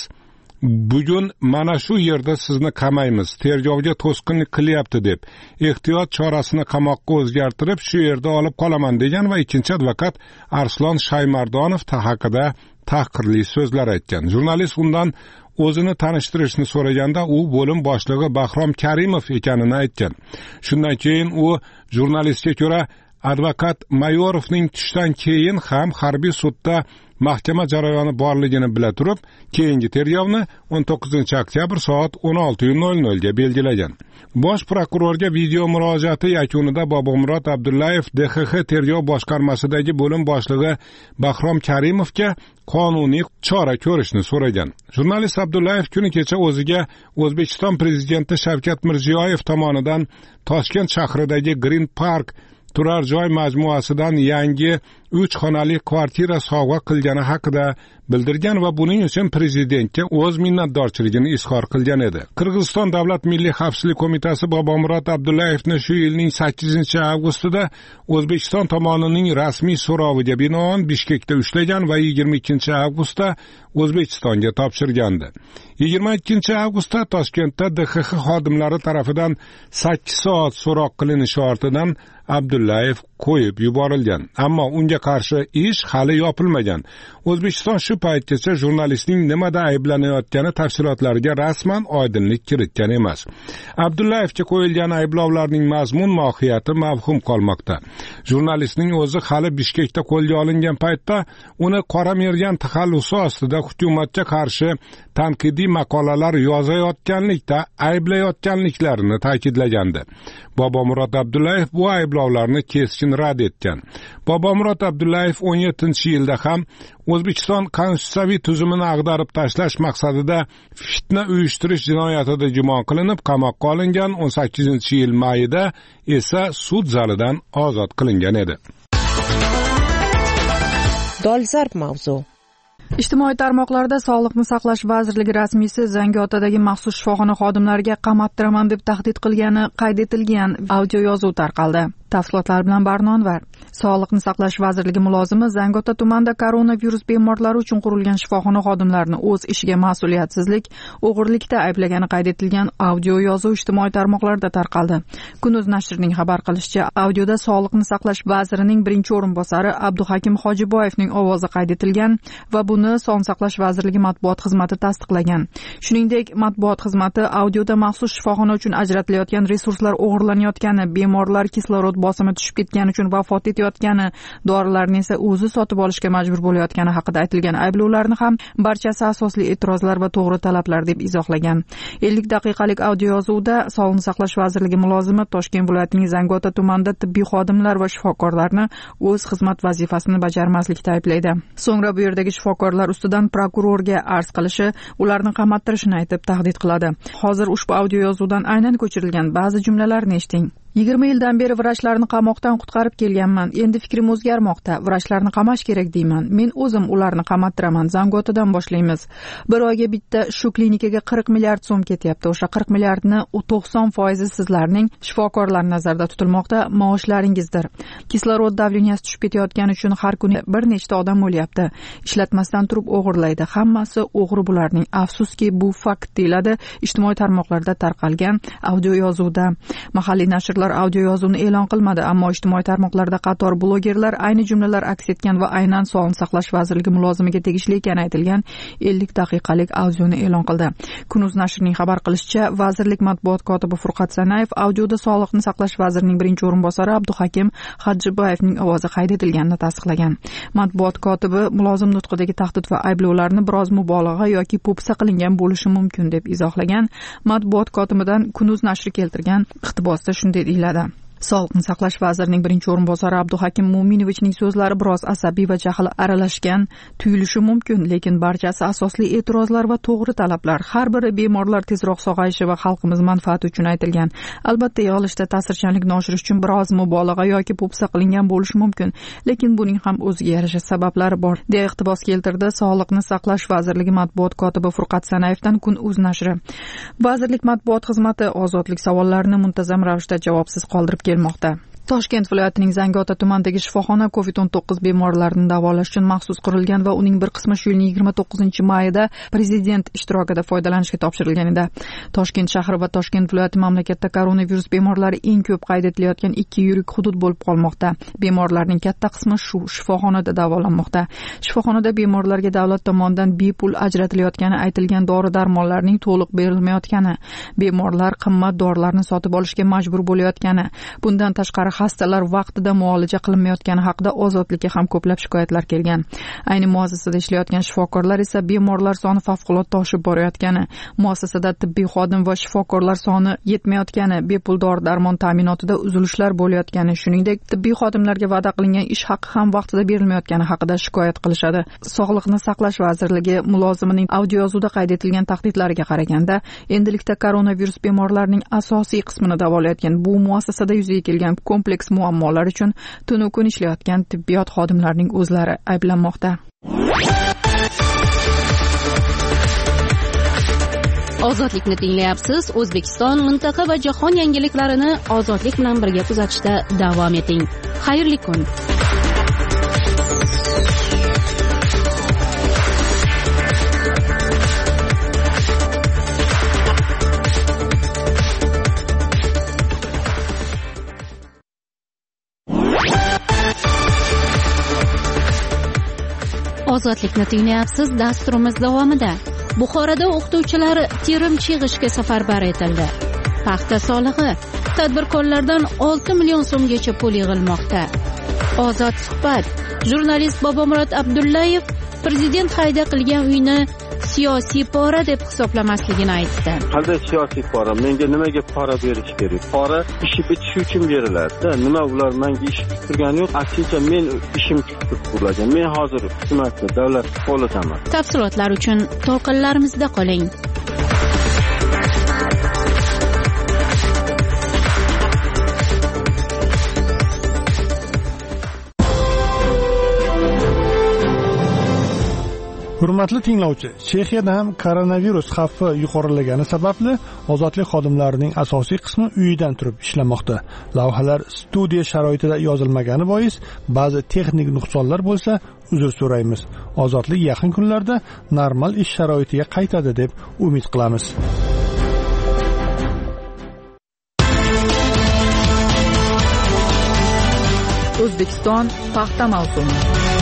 Speaker 8: bugun mana shu yerda sizni qamaymiz, tergovga to'sqinlik qilyapti deb ehtiyot chorasini qamoqqa o'zgartirib shu yerda olib qolaman degan va ikkinchi advokat Arslon Shoymardonov haqida tahqirli so'zlar aytgan. Jurnalist undan o'zini tanishtirishni so'raganda u bo'lim boshlig'i Bahrom Karimov ekanini aytgan. Shundan keyin u jurnalistga ko'ra advokat Mayorovning tushdan keyin ham harbiy sudda mahkama jarayoni borligini bila turib, keyingi tergovni 19 oktyabr soat 16:00 ga belgilagan. Bosh prokurorga video murojaati yakunida Bobomurod Abdullayev DXX tergov boshqarmasidagi bo'lim boshlig'i Bahrom Karimovga qonuniy chora ko'rishni so'ragan. Jurnalist Abdullayev kuni kecha o'ziga O'zbekiston prezidenti Shavkat Mirziyoyev tomonidan Toshkent shahridagi Green Park turar joy majmuasidan yangi 3 xonali kvartira sovg'a qilgani haqida bildirgan va buning uchun prezidentga o'z minnatdorchiligini izhor qilgan edi. Qirg'iziston Davlat Milliy xavfsizlik qo'mitasi Bobomurod Abdullayevni shu yilning 8-avgustida O'zbekiston tomonining rasmiy so'roviga binoan Bishkekda ushlagan va 22-avgustda O'zbekistonga topshirgandi. 22-avgustda Toshkentda DXX xodimlari tomonidan 8 soat so'roq qilinishi ortidan Abdullayev qo'yib yuborilgan, ammo unga qarshi ish hali yopilmagan. O'zbekiston shu paytgacha jurnalistning nimada ayblanayotgani tafsilotlariga rasman oydinlik kiritgan emas. Abdullayevga qo'yilgan ayblovlarning mazmun mohiyati mavhum qolmoqda. Jurnalistning o'zi hali Bishkekda qo'lga olingan paytda uni qora mergan taxallusi ostida hukumatga qarshi tanqidiy maqolalar yozayotganlikda ayblayotganliklarini ta'kidlagandi. Bobomurod Abdullayev bu ayblovlarni keskin rad etgan. Bobomurod Abdullayev 17-yilda ham O'zbekiston konstitutsiyaviy tuzumini ag'darib tashlash maqsadida fitna uyushtirish jinoyatida gumon qilinib qamoqqa olingan. 18-yil mayida esa sud zalidan ozod qilingan edi.
Speaker 7: Dolzarb mavzu.
Speaker 6: Ijtimoiy tarmoqlarda Sog'liqni saqlash vazirligi rasmiysi Zangiotadagi maxsus shifoxona xodimlariga qamattiraman deb tahdid qilgani qayd etilgan audio yozuv tarqaldi. Tafsilotlar bilan Barnonvar. Sog'liqni saqlash vazirligi mulozimi Zangiota tumanida koronavirus bemorlari uchun qurilgan shifoxona xodimlarini o'z ishiga mas'uliyatsizlik, o'g'irlikda ayblagani qayd etilgan audio yozuv ijtimoiy tarmoqlarda tarqaldi. Kunuz nashrining xabar qilishicha, audioda Sog'liqni saqlash vazirining birinchi o'rinbosari Abduhakim Hojiboyevning ovozi qayd etilgan va buni Sog'liqni saqlash vazirligi matbuot xizmati tasdiqlagan. Shuningdek, matbuot xizmati audioda maxsus shifoxona uchun ajratilayotgan resurslar o'g'irlanayotgani, bemorlar kislorod bosimi tushib ketgani uchun vafot etayotgani, dorilarni esa o'zi sotib olishga majbur bo'layotgani haqida aytilgan ayblovlarni ham barchasi asosli e'tirozlar va to'g'ri talablar deb izohlagan. 50 daqiqalik audio yozuvda Sog'liqni saqlash vazirligi mulozimi Toshkent viloyatining Zangiota tumanida tibbiy xodimlar va shifokorlarni o'z xizmat vazifasini bajarmaslikda ayblaydi. So'ngra bu yerdagi shifokorlar ustidan prokurorga arz qilishi, ularni qamattirishini aytib tahdid qiladi. Hozir ushbu audio yozuvdan aynan ko'chirilgan ba'zi jumlalarni eshiting. 20 yildan beri vrachlarni qamoqdan qutqarib kelganman. Endi fikrim o'zgarmoqda. Vrachlarni qamash kerak deyman. Men o'zim ularni qamattiraman. Zangiotadan boshlaymiz. Bir oyga bitta shu klinikaga 40 milliard so'm ketyapti. O'sha 40 milliardni 90% sizlarning shifokorlar nazarda tutilmoqda maoshlaringizdir. Kislorod davleniyasi tushib ketayotgani uchun har kuni bir nechta odam o'lyapti. Ishlatmasdan turib o'g'irlaydi. Hammasi o'g'ri bularning. Afsuski bu fakt deyiladi ijtimoiy tarmoqlarda tarqalgan audio yozuvda. Mahalliy nashrlar audio yozuvni e'lon qilmadi, ammo ijtimoiy tarmoqlarda qator blogerlar ayni jumlalar aks etgan va aynan Sog'liqni saqlash vazirligi mulozimiga tegishli ekani aytilgan 50 daqiqalik audioni e'lon qildi. Kunuz nashrining xabar qilishicha, vazirlik matbuot kotibi Furqat Sanayev audioda Sog'liqni saqlash vazirining birinchi o'rinbosari Abduhakim Hojiboyevning ovozi qayd etilganini tasdiqlagan. Matbuot kotibi mulozim nutqidagi tahdid va ayblovlarni biroz mubolag'a yoki po'pisa qilingan bo'lishi mumkin deb izohlagan. Matbuot kotibidan Kunuz nashri keltirgan iqtibosda shunday deyiladi. Sog'liqni saqlash vazirining birinchi o'rinbosari Abduhakim Mo'minovichning so'zlari biroz asabiy va jahl aralashgan tuyulishi mumkin, lekin barchasi asosli e'tirozlar va to'g'ri talablar. Har biri bemorlar tezroq sog'ayishi va xalqimiz manfaati uchun aytilgan. Albatta, yig'ilishda ta'sirchanlikni oshirish uchun biroz mubolag'a yoki po'pisa qilingan bo'lishi mumkin, lekin buning ham o'ziga yarasha sabablari bor, deya iqtibos keltirdi Sog'liqni saqlash vazirligi matbuot kotibi Furqat Sanayevdan Kun.uz nashri. Vazirlik matbuot xizmati ozodlik savollarini muntazam ravishda javobsiz qoldirib kelmoqda. Toshkent viloyatining Zangiota tumanidagi shifoxona COVID-19 bemorlarini davolash uchun maxsus qurilgan va uning bir qismi shu yilning 29-mayida prezident ishtirokida foydalanishga topshirilgan edi. Toshkent shahri va Toshkent viloyati mamlakatda koronavirus bemorlari eng ko'p qayd etilayotgan ikki yirik hudud bo'lib qolmoqda. Bemorlarning katta qismi shu shifoxonada davolanmoqda. Shifoxonada bemorlarga davlat tomonidan bepul ajratilayotgani aytilgan dori-darmonlarning to'liq berilmayotgani, bemorlar qimmat dorilarni sotib olishga majbur bo'layotgani, bundan tashqari xastalar vaqtida muolaja qilinmayotgani haqida ozodlikka ham ko'plab shikoyatlar kelgan. Ayni muassasada ishlayotgan shifokorlar esa bemorlar soni favqulodda oshib borayotgani, muassasada tibbiy xodim va shifokorlar soni yetmayotgani, bepul dori-darmon ta'minotida uzilishlar bo'layotgani, shuningdek tibbiy xodimlarga va'da qilingan ish haqi ham vaqtida berilmayotgani haqida shikoyat qilishadi. Sog'liqni saqlash vazirligi mulozimining audioyozuvda qayd etilgan tahdidlariga qaraganda, endilikda koronavirus bemorlarining asosiy qismini davolayotgan bu muassasada yuzaga kelgan kompleks muammolar uchun tunu kun ishlayotgan tibbiyot xodimlarining o'zlari ayblanmoqda.
Speaker 1: Ozodlikni tinglayapsiz. O'zbekiston, mintaqa va jahon yangiliklarini ozodlik bilan birga kuzatishda davom eting. Xayrli kun. Ozodlikni tinglayapsiz. Dasturimiz davomida Buxoroda o'qituvchilar terimchi yig'ishga safarbar etildi. Paxta solig'i tadbirkorlardan 6 million so'mgacha pul yig'ilmoqda. Ozod suhbat. Jurnalist Bobomurod Abdullayev prezident qayda qilgan uyni siyosiy pora deb hisoblamasligini aytdi.
Speaker 9: Qanday siyosiy pora? Menga nimaga pora berish kerak? Pora ishi bitishi uchun beriladi. Nima ular menga ish turgani yo'q. Aksincha men ishim tutib bo'lgan. Men hozir hukumatni, davlat qo'lidaman.
Speaker 1: Tafsilotlar uchun to'lqinlarimizda qoling.
Speaker 4: Hurmatli tinglovchi, Chexiyada ham koronavirus xavfi yuqorilagani sababli ozodlik xodimlarining asosiy qismi uyidan turib ishlamoqda. Lavhalar studiya sharoitida yozilmagani bois ba'zi texnik nuqsonlar bo'lsa, uzr so'raymiz. Ozodlik yaqin kunlarda normal ish sharoitiga qaytadi deb umid qilamiz.
Speaker 6: O'zbekiston paxta mavsumi.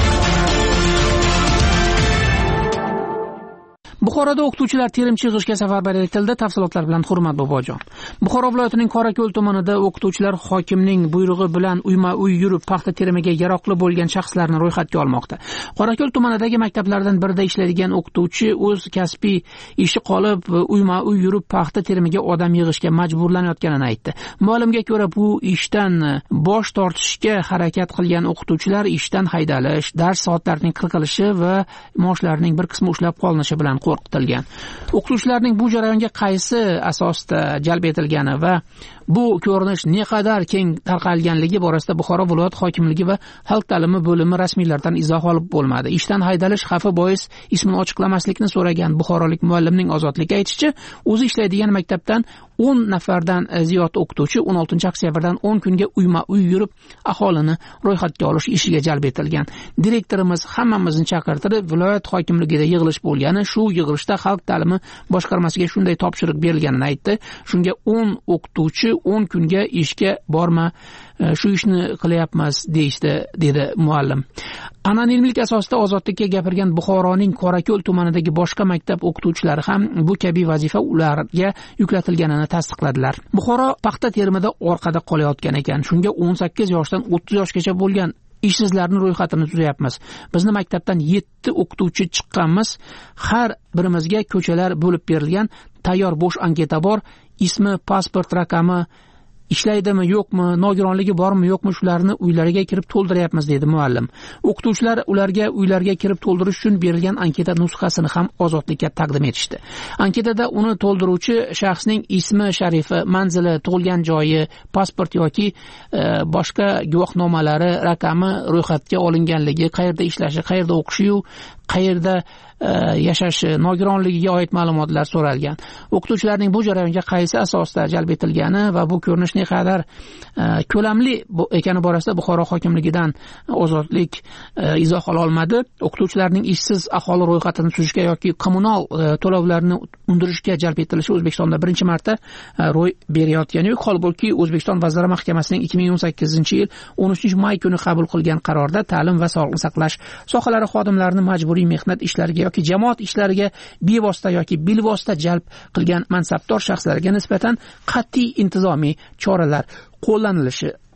Speaker 2: Buxoroda o'qituvchilar terimchi yig'ishga safarbar etildi. Tafsilotlar bilan Hurmat Bobojon. Buxoro viloyatining Qorako'l tumanida o'qituvchilar hokimning buyrug'i bilan uyma-uy yurib paxta terimiga yaroqli bo'lgan shaxslarni ro'yxatga olmoqda. Qorako'l tumanidagi maktablardan birida ishlaydigan o'qituvchi o'z kasbiy ishi qolib uyma-uy yurib paxta terimiga odam yig'ishga majburlanayotganini aytdi. Ma'lumga ko'ra, bu ishdan bosh tortishga harakat qilgan o'qituvchilar ishdan haydalish, dars soatlarining qirqilishi va maoshlarining bir qismi ushlab qolinishi bilan qo'rqitilgan. O'qituvchilarning bu jarayonga qaysi asosda jalb etilgani va bu ko'rinish naqadar keng tarqalganligi borasida Buxoro viloyat hokimligi va xalq ta'limi bo'limi rasmiylardan izoh olib bo'lmadi. Ishdan haydalish xavfi bois ismini ochiqlamaslikni so'ragan buxorolik muallimning Ozodlikka aytishicha, o'zi ishlaydigan maktabdan 10 nafardan ziyod o'qituvchi 16-oktyabrdan 10 kunga uyma-uy yurib aholini ro'yxatga olish ishiga jalb etilgan. Direktorimiz hammamizni chaqirtirib, viloyat hokimligida yig'ilish bo'lgani, shu yig'ilishda xalq ta'limi boshqarmasiga shunday topshiriq berilganini aytdi. Shunga 10 o'qituvchi 10 kunga ishga borma, shu ishni qilyapmiz deyishdi, dedi muallim. Anonimlik asosida Ozodlikka gapirgan Buxoroning Qorako'l tumanidagi boshqa maktab o'qituvchilari ham bu kabi vazifa ularga yuklatilganini tasdiqladilar. Buxoro paxta terimida orqada qolayotgan ekan. Shunga 18 yoshdan 30 yoshgacha bo'lgan ishsizlarning ro'yxatini tuzayapmiz. Bizni maktabdan 7 o'qituvchi chiqqanmiz. Har birimizga ko'chalar bo'lib berilgan, tayyor bo'sh anketa bor, ismi, pasport raqami, ishlaydimi yo'qmi, nogironligi bormi yo'qmi, shularni uylariga kirib to'ldiryapmiz, dedi muallim. O'qituvchilar ularga uylarga kirib to'ldirish uchun berilgan anketa nusxasini ham Ozodlikka taqdim etishdi. Anketada uni to'ldiruvchi shaxsning ismi, sharifi, manzili, tug'ilgan joyi, pasport yoki boshqa guvohnomalari, raqami, ro'yxatga olinganligi, qayerda ishlashi, qayerda o'qishi, qayerda yashashi, nogironligiga oid ma'lumotlar so'ralgan. O'qituvchilarning bu jarayonga qaysi asosda jalb etilgani va bu ko'rinish naqadar ko'lamli ekani borasida Buxoro hokimligidan Ozodlik izoh ola olmadi. O'qituvchilarning ishsiz aholi ro'yxatini tuzishga yoki kommunal to'lovlarni undirishga jalb etilishi O'zbekistonda birinchi marta ro'y berayotgani yo'q. Holbuki O'zbekiston Vazirlar Mahkamasining 2018-yil 13-may kuni qabul qilgan qarorda ta'lim va sog'liqni saqlash sohalari xodimlarini majburiy mehnat ishlariga yoki jamoat ishlariga bevosita yoki bilvosita jalb qilgan mansabdor shaxslarga nisbatan qat'iy intizomiy choralar qo'llanilishi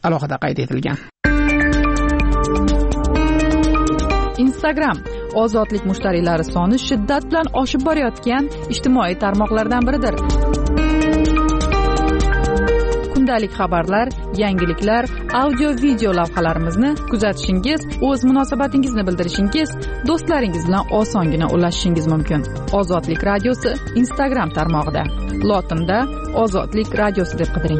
Speaker 2: alohida qayd etilgan.
Speaker 6: Instagram ozodlik mushtariylari soni shiddat bilan oshib borayotgan ijtimoiy tarmoqlardan biridir. Kundalik xabarlar, yangiliklar, audio video lavhalarimizni kuzatishingiz, o'z munosabatingizni bildirishingiz, do'stlaringiz bilan osongina ulashishingiz mumkin. Ozodlik radiosi Instagram tarmog'ida. Lotinda Ozodlik radiosi deb qidiring.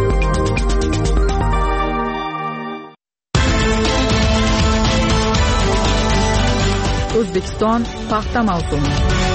Speaker 6: O'zbekiston paxta mavsumi.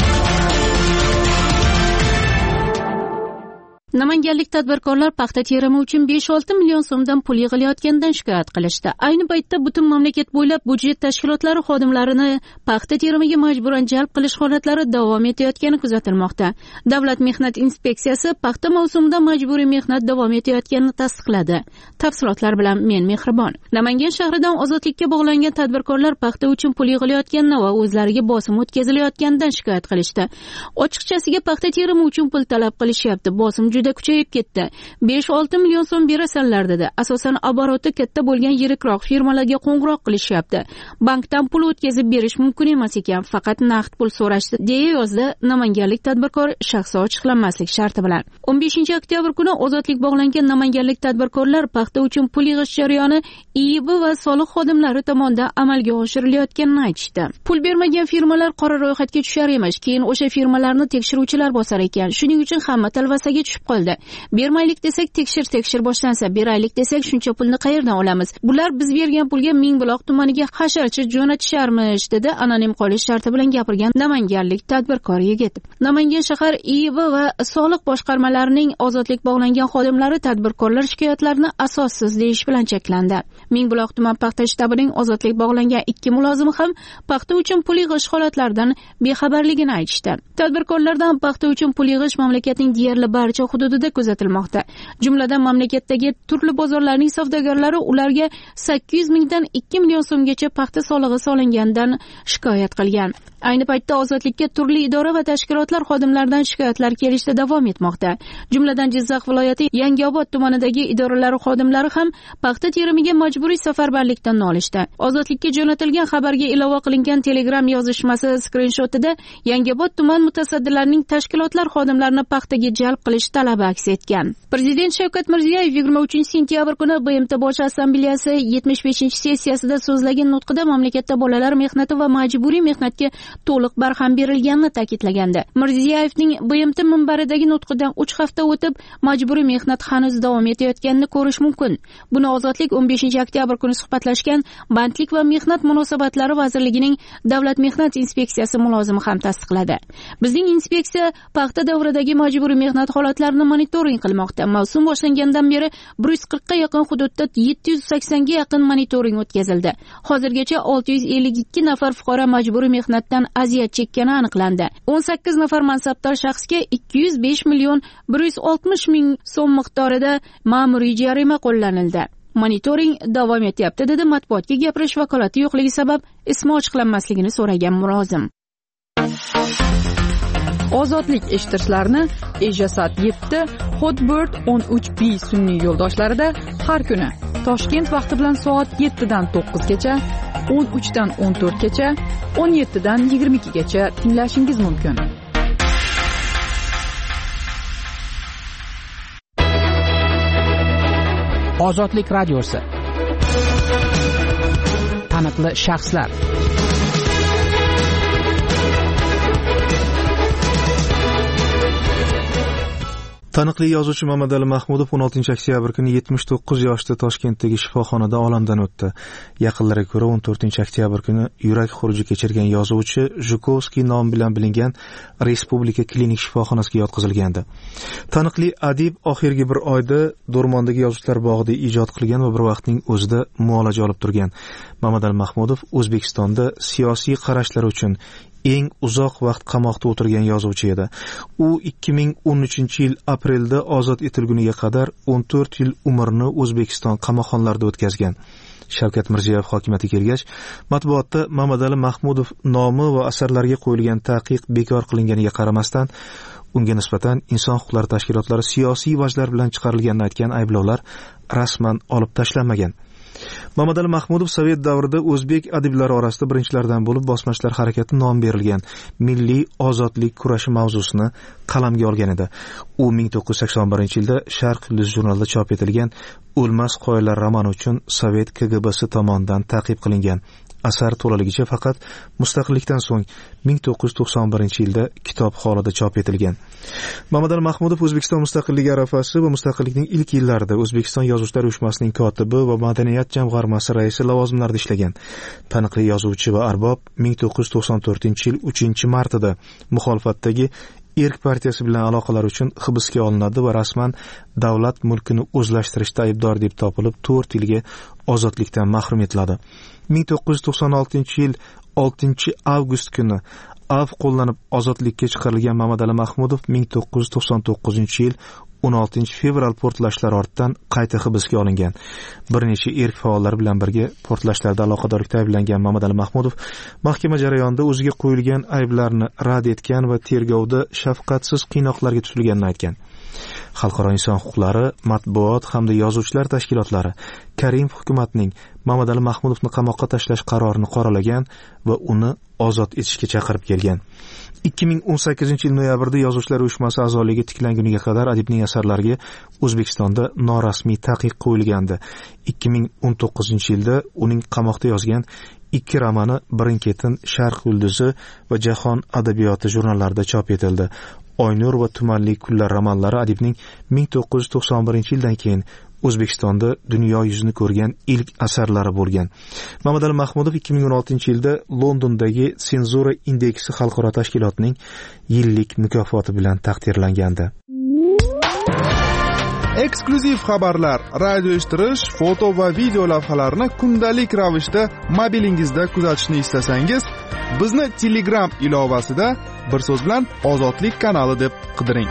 Speaker 1: Namanganlik tadbirkorlar paxta terimi uchun 5-6 million so'mdan pul yig'ilayotganidan shikoyat qilishdi. Ayni paytda butun mamlakat bo'ylab budjet tashkilotlari xodimlarini paxta terimiga majburan jalb qilish holatlari davom etayotgani kuzatilmoqda. Davlat mehnat inspeksiyasi paxta mavsumida majburiy mehnat davom etayotganini tasdiqladi. Tafsilotlar bilan men Mehribon. Namangan shahridan ozodlikka bog'langan tadbirkorlar paxta uchun pul yig'ilayotganini va o'zlariga bosim o'tkazilayotganidan shikoyat qilishdi. Ochiqchasiga paxta terimi uchun pul talab qilishyapti. Bosim juda kuchayib ketdi. 5-6 million so'm berasanlar dedi. Asosan oboroti katta bo'lgan yirikroq firmalarga qo'ng'iroq qilishyapti. Bankdan pul o'tkazib berish mumkin emas ekan, faqat naqd pul so'rashdi, deya yozdi namanganlik tadbirkor shaxsi ochiqlanmaslik sharti bilan. 15 oktyabr kuni ozodlik bog'langan namanganlik tadbirkorlar paxta uchun pul yig'ish jarayoni IIB va soliq xodimlari tomonidan amalga oshirilayotganini aytishdi. Pul bermagan firmalar qora ro'yxatga tushar emish, keyin o'sha firmalarni tekshiruvchilar bosar ekan. Shuning uchun hamma talvasaga tushib qoldi. Bermaylik desak tekshir boshlansa, beraylik desak shuncha pulni qayerdan olamiz? Bular biz bergan pulga Mingbuloq tumaniga hasharchi jo'natisharmish, dedi anonim qolish sharti bilan gapirgan namanganlik tadbirkor yigit. Namangan shahar IIB va soliq boshqarmalarining ozodlik bog'langan xodimlari tadbirkorlar shikoyatlarini asossiz deyish bilan cheklandi. Mingbuloq tuman paxta shtabining ozodlik bog'langan 2 mulozimi ham paxta uchun pul yig'ish holatlaridan bexabarligini aytishdi. Tadbirkorlardan paxta uchun pul yig'ish mamlakatning deyarli barcha hududida kuzatilmoqda. Jumladan mamlakatdagi turli bozorlarning savdogarlari ularga 800 mingdan 2 million so'mgacha paxta solig'i solinganidan shikoyat qilgan. Ayni paytda ozodlikka turli idora va tashkilotlar xodimlaridan shikoyatlar kelishda davom etmoqda. Jumladan Jizzax viloyati Yangiobod tumanidagi idoralari xodimlari ham paxta terimiga majburiy safarbarlikdan nolishdi. Ozodlikka jo'natilgan xabarga ilova qilingan Telegram yozishmasi skrinshotida Yangiobod tuman mutasaddilarining tashkilotlar xodimlarini paxtaga jalb qilish talabi aks etgan. Prezident Shavkat Mirziyoyev 23-sentyabr kuni BMT Bosh Assambleyasi 75-sessiyasida so'zlagan nutqida mamlakatda bolalar mehnati va majburiy mehnatga to'liq barham berilganini ta'kidlagandi. Mirziyoyevning BMT minbaridagi nutqidan 3 hafta o'tib majburiy mehnat hanuz davom etayotganini ko'rish mumkin. Buni Ozodlik 15-oktyabr kuni suhbatlashgan Bandlik va mehnat munosabatlari vazirligining Davlat mehnat inspeksiyasi mulozimi ham tasdiqladi. Bizning inspeksiya paxta davridagi majburiy mehnat holatlarini monitoring qilmoqda. Mavsum boshlangandan beri 140 ga yaqin hududda 780 ga yaqin monitoring o'tkazildi. Hozirgacha 652 nafar fuqaro majburiy mehnatdan aziyat chekkani aniqlandi. 18 nafar mansabdor shaxsga 205 million 160 ming so'm miqdorida ma'muriy jarima qo'llanildi. Monitoring davom etyapti, dedi matbuotga gapirish vakolati yo'qligi sabab ismi ochiqlanmasligini so'ragan mulozim.
Speaker 6: Ozodlik eshittirishlarni Ejasat 7, Hotbird 13B sun'iy yo'ldoshlarida har kuni Toshkent vaqti bilan soat 7 dan 9 gacha, 13 dan 14 gacha, 17 dan 22 gacha tinglashingiz mumkin.
Speaker 2: Ozodlik radiosi. Taniqli shaxslar.
Speaker 10: Taniqli yozuvchi Mamadali Mahmudov 16-oktyabr kuni 79 yoshda Toshkentdagi shifoxonada olamdan o'tdi. Yaqinlariga ko'ra 14-oktyabr kuni yurak xuruji kechirgan yozuvchi Zhukovskiy nomi bilan bilingan Respublika klinik shifoxonasiga yotqizilgandi. Taniqli adib oxirgi bir oyda Do'rmondagi Yozuvchilar bog'ida ijod qilgan va bir vaqtning o'zida muolaja olib turgan. Mamadali Mahmudov O'zbekistonda siyosiy qarashlari uchun eng uzoq vaqt qamoqda o'tirgan yozuvchi edi. U 2013-yil aprelda ozod etilguniga qadar 14 yil umrini O'zbekiston qamoqxonalarida o'tkazgan. Shavkat Mirziyoyev hokimiyatga kelgach, matbuotda Mamadali Mahmudov nomi va asarlariga qo'yilgan taqiq bekor qilinganiga qaramasdan, unga nisbatan inson huquqlari tashkilotlari siyosiy vajlar bilan chiqarilganini aytgan ayblovlar rasman olib tashlanmagan. Mamadali Mahmudov Sovet davrida o'zbek adiblari orasida birinchilardan bo'lib bosmachilar harakati nom berilgan milliy ozodlik kurashi mavzusini qalamga olgan edi. U 1981-yilda Sharq Yulduz jurnalida chop etilgan O'lmas qoyalar romani uchun Sovet KGBsi tomonidan ta'qib qilingan. Asar to'laligicha faqat mustaqillikdan so'ng 1991-yilda kitob holida chop etilgan. Mamadali Mahmudov O'zbekiston mustaqilligi arafasi va mustaqillikning ilk yillarida O'zbekiston Yozuvchilar uyushmasining kotibi va madaniyat jamg'armasi raisi lavozimlarida ishlagan. Taniqli yozuvchi va arbob 1994-yil 3-martida muxolifatdagi Erk partiyasi bilan aloqalar uchun hibsga olinadi va rasman davlat mulkini o'zlashtirishda aybdor deb topilib 4 yilga ozodlikdan mahrum etiladi. 1996-yil 6-avgust kuni qo'llanib ozodlikka chiqarilgan Mamadali Mahmudov 1999-yil 16-fevral portlashlari ortidan qayta hibsga olingan. Bir necha erk faollari bilan birga portlashlarda aloqadorlikda ayblangan Mamadali Mahmudov mahkama jarayonida o'ziga qo'yilgan ayblarni rad etgan va tergovda shafqatsiz qiynoqlarga tutilganini aytgan. Xalqaro inson huquqlari, matbuot hamda yozuvchilar tashkilotlari Karimov hukumatining Mamadali Mahmudovni qamoqqa tashlash qarorini qoralagan va uni ozod etishga chaqirib kelgan. 2018-yil noyabrda Yozuvchilar uyushmasi a'zoligi tiklanguniga qadar adibning asarlariga O'zbekistonda norasmiy taqiq qo'yilgandi. 2019-yilda uning qamoqda yozgan 2 romani Birin-ketin, Sharq yulduzi va Jahon adabiyoti jurnallarida chop etildi. Oynur va Tumanli kunlar romanlari adibning 1991-yildan keyin O'zbekistonda dunyo yuzini ko'rgan ilk asarlari bo'lgan. Mamadali Mahmudov 2016-yilda Londondagi Senzura indeksi xalqaro tashkilotining yillik mukofoti bilan taqdirlangandi.
Speaker 11: Eksklyuziv xabarlar, radio eshittirish, foto va video lavhalarni kundalik ravishda mobilingizda kuzatishni istasangiz, bizni Telegram ilovasida bir so'z bilan Ozodlik kanali deb qidiring.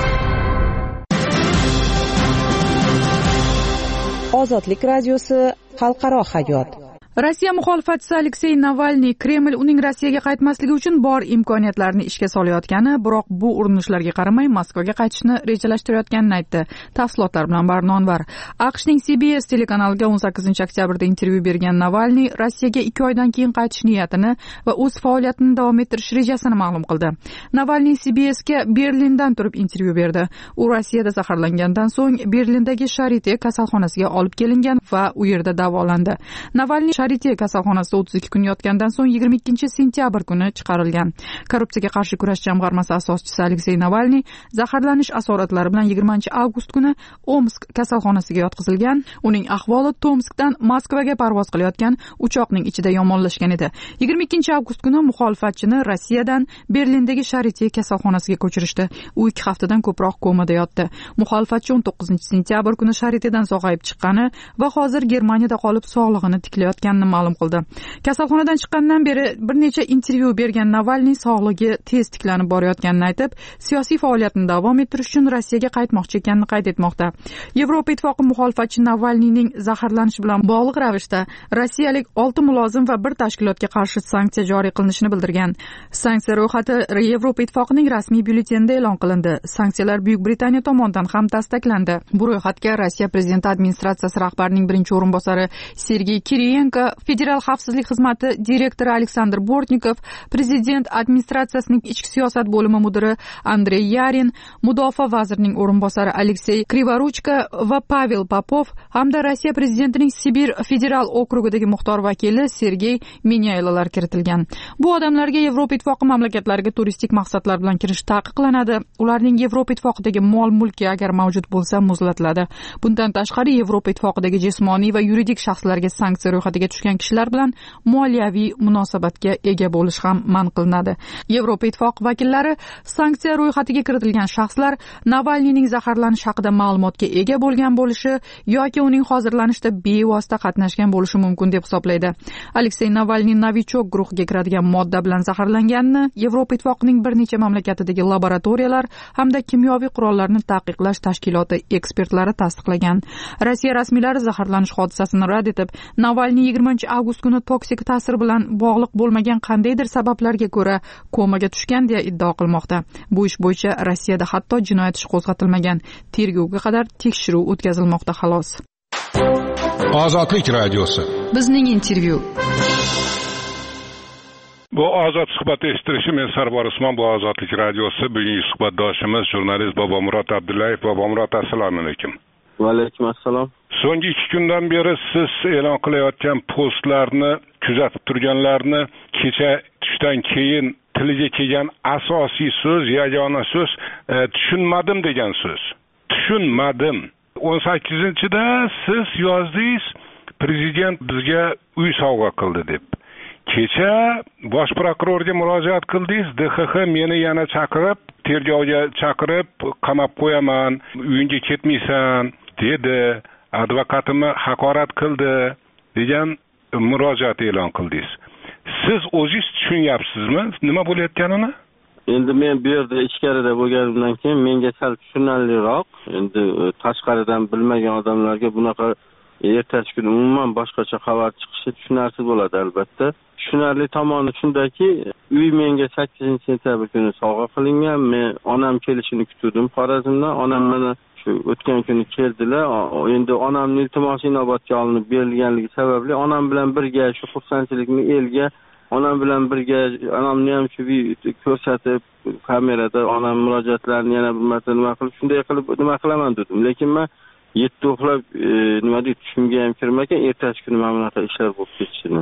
Speaker 7: Ozodlik radiosi xalqaro hayot.
Speaker 6: Rossiya muxolifatchisi Aleksey Navalniy Kreml uning Rossiyaga qaytmasligi uchun bor imkoniyatlarni ishga solayotgani, biroq bu urinishlarga qaramay Moskvaga qaytishni rejalashtirayotganini aytdi. Tafsilotlar bilan Barnonvar. AQShning CBS telekanaliga 18-oktyabrda intervyu bergan Navalniy Rossiyaga 2 oydan keyin qaytish niyatini va o'z faoliyatini davom ettirish rejasini ma'lum qildi. Navalniy CBSga Berlindan turib intervyu berdi. U Rossiyada zaharlangandan so'ng Berlindagi Sharite kasalxonasiga olib kelingan va u yerda davolandi. Navalniy Sharite kasalxonasida 32 kun yotgandan so'ng 22-sentyabr kuni chiqarilgan. Korrupsiyaga qarshi kurash jamg'armasi asoschisi Aleksey Navalniy zaharlanish asoratlari bilan 20-avgust kuni Omsk kasalxonasiga yotqizilgan. Uning ahvoli Tomskdan Moskvaga parvoz qilayotgan uchoqning ichida yomonlashgan edi. 22-avgust kuni muxolifatchini Rossiyadan Berlindagi Sharite kasalxonasiga ko'chirishdi. U 2 haftadan ko'proq komada yotdi. Muxolifatchi 19-sentyabr kuni Sharitdan sog'ayib chiqqani va hozir Germaniyada qolib sog'lig'ini tiklayotganini ma'lum qildi. Kasalxonadan chiqqandan beri bir necha intervyu bergan Navalniy sog'lig'i tez tiklanib borayotganini aytib, siyosiy faoliyatini davom ettirish uchun Rossiyaga qaytmoqchi ekanini qayd etmoqda. Yevropa ittifoqi muxolifatchi Navalniyning zaharlanishi bilan bog'liq ravishda rossiyalik 6 mulozim va bir tashkilotga qarshi sanksiya joriy qilinishini bildirgan. Sanksiya ro'yxati Yevropa ittifoqining rasmiy byulletenida e'lon qilindi. Sanksiyalar Buyuk Britaniya tomonidan ham tasdiqlandi. Bu ro'yxatga Rossiya prezidenti administratsiyasi rahbarining birinchi o'rinbosari Sergey Kiriyenko, Federal xavfsizlik xizmati direktori Aleksandr Bortnikov, prezident administratsiyasining ichki siyosat bo'limi mudiri Andrey Yarin, mudofaa vazirining o'rinbosari Aleksey Krivoruchka va Pavel Popov hamda Rossiya prezidentining Sibir federal okrugidagi muxtor vakili Sergey Menyaylolar kiritilgan. Bu odamlarga Yevropa ittifoqi mamlakatlariga turistik maqsadlar bilan kirish taqiqlanadi. Ularning Yevropa ittifoqidagi mol-mulki agar mavjud bo'lsa muzlatiladi. Bundan tashqari Yevropa ittifoqidagi jismoniy va yuridik shaxslarga sanksiya ro'yxatiga jinoyatga tushgan kishilar bilan moliyaviy munosabatga ega bo'lish ham man qilinadi. Yevropa Ittifoqi vakillari sanksiya ro'yxatiga kiritilgan shaxslar Navalniyning zaharlanish haqida ma'lumotga ega bo'lgan bo'lishi yoki uning hozirlanishida bevosita qatnashgan bo'lishi mumkin deb hisoblaydi. Aleksey Navalniy Novichok guruhiga kiradigan modda bilan zaharlanganini Yevropa Ittifoqining bir necha mamlakatidagi laboratoriyalar hamda kimyoviy qurollarni taqiqlash tashkiloti ekspertlari tasdiqlagan. Rossiya rasmiylari zaharlanish hodisasini rad etib, Navalniy 20-avgust kuni toksik ta'sir bilan bog'liq bo'lmagan qandaydir sabablarga ko'ra komaga tushgan deya iddao qilmoqda. Bu ish bo'yicha Rossiyada hatto jinoyat ishi qo'zg'atilmagan. Tergovga qadar tekshiruv o'tkazilmoqda xolos.
Speaker 8: Ozodlik radiosi.
Speaker 6: Bizning intervyu.
Speaker 8: Bu ozod suhbat eshitirishi, men Sarvar Usmon, bu Ozodlik radiosi. Bugungi suhbatdoshimiz jurnalist Bobomurod Abdullayev. Bobomurod, assalomu alaykum.
Speaker 9: Va alaykum assalom.
Speaker 8: So'nggi 2 kundan beri siz e'lon qilayotgan postlarni kuzatib turganlarni kecha tushdan keyin tiliga kelgan asosiy so'z, yagona so'z tushunmadim degan so'z. Tushunmadim. 18-da siz yozdingiz, prezident bizga uy sovg'a qildi deb. Kecha bosh prokurorga murojaat qildingiz, DXX meni yana chaqirib, tergovga chaqirib, qamab qo'yaman, uyingga ketmaysan dedi, advokatimni haqorat qildi degan murojaat e'lon qildingiz. Siz o'zingiz tushunyapsizmi nima bo'layotganini?
Speaker 9: Endi men bu yerda ichkarida bo'lganimdan keyin menga sal tushunarliroq. Endi tashqaridan bilmagan odamlarga bunaqa ertasi kuni umuman boshqacha xabar chiqishi tushunarsiz bo'ladi albatta. Tushunarli tomoni shundaki, uy menga 8-sentyabr kuni sovg'a qilingan. Men onam kelishini kutdim Xorazmdan. Onam mana shu o'tgan kuni keldilar. Endi onamning iltimosi inobatga olinib berilganligi sababli onam bilan birga shu xursandchilikni elga, onam bilan birga onamni ham shu ko'rsatib, kamerada onam murojaatlarini yana bir marta nima qilib, shunday qilib nima qilaman dedim. Lekin men 7 uxlab nima deydi, tushimga ham kirmagan, ertasi kuni mana bunaqa ishlar bo'lib ketishini.